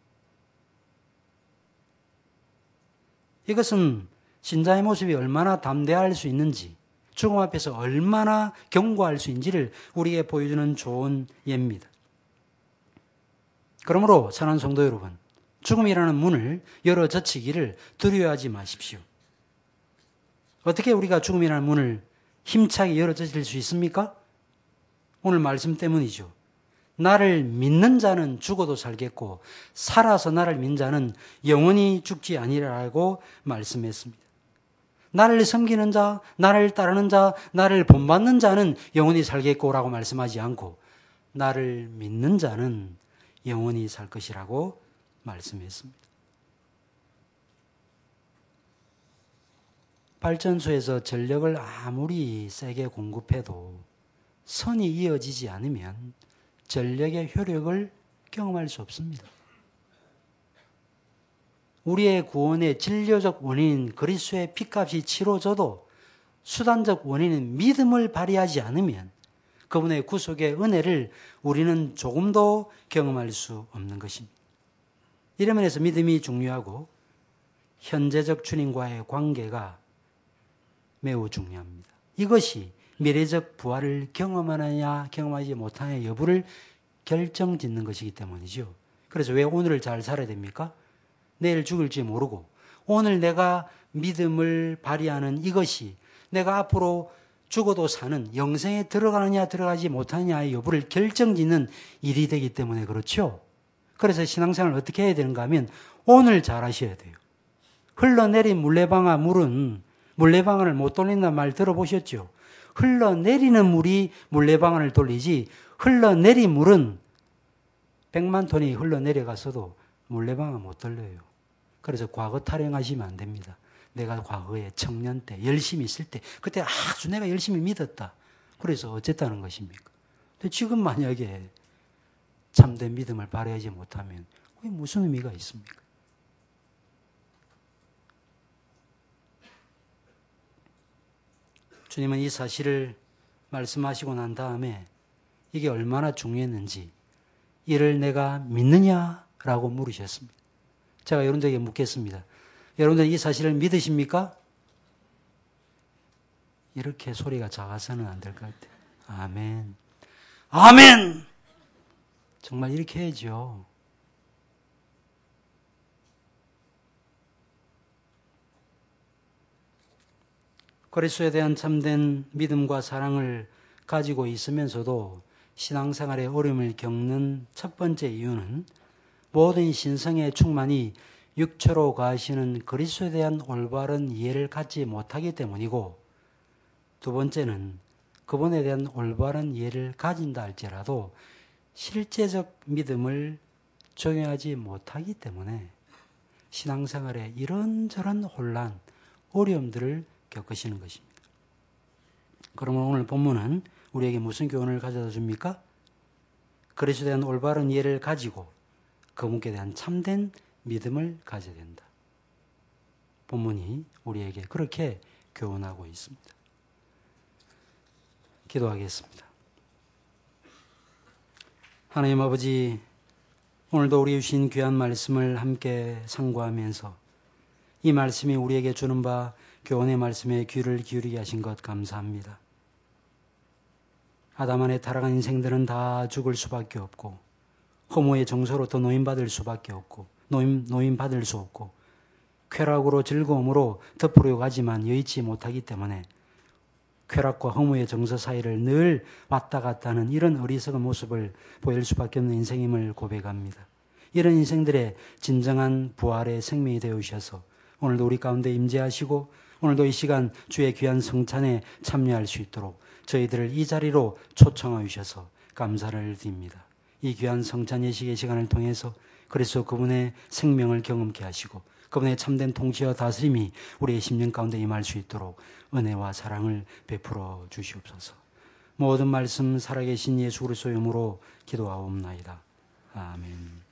[SPEAKER 1] 이것은 신자의 모습이 얼마나 담대할 수 있는지, 죽음 앞에서 얼마나 견고할 수 있는지를 우리에게 보여주는 좋은 예입니다. 그러므로 사랑하는 성도 여러분, 죽음이라는 문을 열어 젖히기를 두려워하지 마십시오. 어떻게 우리가 죽음이라는 문을 힘차게 열어 젖힐 수 있습니까? 오늘 말씀 때문이죠. 나를 믿는 자는 죽어도 살겠고 살아서 나를 믿는 자는 영원히 죽지 아니라고 말씀했습니다. 나를 섬기는 자, 나를 따르는 자, 나를 본받는 자는 영원히 살겠고라고 말씀하지 않고 나를 믿는 자는 영원히 살 것이라고 말씀했습니다. 발전소에서 전력을 아무리 세게 공급해도 선이 이어지지 않으면 전력의 효력을 경험할 수 없습니다. 우리의 구원의 진료적 원인인 그리스도의 피값이 치러져도 수단적 원인인 믿음을 발휘하지 않으면 그분의 구속의 은혜를 우리는 조금도 경험할 수 없는 것입니다. 이런 면에서 믿음이 중요하고 현재적 주님과의 관계가 매우 중요합니다. 이것이 미래적 부활을 경험하느냐 경험하지 못하느냐 여부를 결정짓는 것이기 때문이죠. 그래서 왜 오늘을 잘 살아야 됩니까? 내일 죽을지 모르고 오늘 내가 믿음을 발휘하는 이것이 내가 앞으로 죽어도 사는 영생에 들어가느냐 들어가지 못하느냐의 여부를 결정짓는 일이 되기 때문에 그렇죠. 그래서 신앙생활을 어떻게 해야 되는가 하면 오늘 잘 하셔야 돼요. 흘러내린 물레방아 물은 물레방아를 못 돌린다는 말 들어보셨죠? 흘러내리는 물이 물레방아를 돌리지 흘러내린 물은 백만 톤이 흘러내려갔어도 물레방아 못 돌려요. 그래서 과거 타령하시면 안 됩니다. 내가 과거에 청년 때 열심히 있을 때 그때 아주 내가 열심히 믿었다. 그래서 어쨌다는 것입니까? 근데 지금 만약에 참된 믿음을 발휘하지 못하면 그게 무슨 의미가 있습니까? 주님은 이 사실을 말씀하시고 난 다음에 이게 얼마나 중요했는지 이를 내가 믿느냐라고 물으셨습니다. 제가 여러분들에게 묻겠습니다. 여러분들 이 사실을 믿으십니까? 이렇게 소리가 작아서는 안 될 것 같아요. 아멘. 아멘! 정말 이렇게 해야죠. 그리스도에 대한 참된 믿음과 사랑을 가지고 있으면서도 신앙생활에 어려움을 겪는 첫 번째 이유는 모든 신성의 충만이 육체로 가시는 그리스도에 대한 올바른 이해를 갖지 못하기 때문이고, 두 번째는 그분에 대한 올바른 이해를 가진다 할지라도 실제적 믿음을 적용하지 못하기 때문에 신앙생활에 이런저런 혼란, 어려움들을 겪으시는 것입니다. 그러면 오늘 본문은 우리에게 무슨 교훈을 가져다 줍니까? 그리스도에 대한 올바른 이해를 가지고 그분께 대한 참된 믿음을 가져야 된다. 본문이 우리에게 그렇게 교훈하고 있습니다. 기도하겠습니다. 하나님 아버지, 오늘도 우리 주신 귀한 말씀을 함께 상고하면서 이 말씀이 우리에게 주는 바 교훈의 말씀에 귀를 기울이게 하신 것 감사합니다. 아담 안에 타락한 인생들은 다 죽을 수밖에 없고 허무의 정서로부터 노임받을 수밖에 없고 노임, 노임받을 수 없고 쾌락으로 즐거움으로 덮으려 가지만 여의치 못하기 때문에 쾌락과 허무의 정서 사이를 늘 왔다 갔다 하는 이런 어리석은 모습을 보일 수밖에 없는 인생임을 고백합니다. 이런 인생들의 진정한 부활의 생명이 되어주셔서 오늘도 우리 가운데 임재하시고 오늘도 이 시간 주의 귀한 성찬에 참여할 수 있도록 저희들을 이 자리로 초청하여 주셔서 감사를 드립니다. 이 귀한 성찬 예식의 시간을 통해서 그래서 그분의 생명을 경험케 하시고 그분의 참된 통치와 다스림이 우리의 심령 가운데 임할 수 있도록 은혜와 사랑을 베풀어 주시옵소서. 모든 말씀 살아계신 예수 그리스도의 이름으로 기도하옵나이다. 아멘.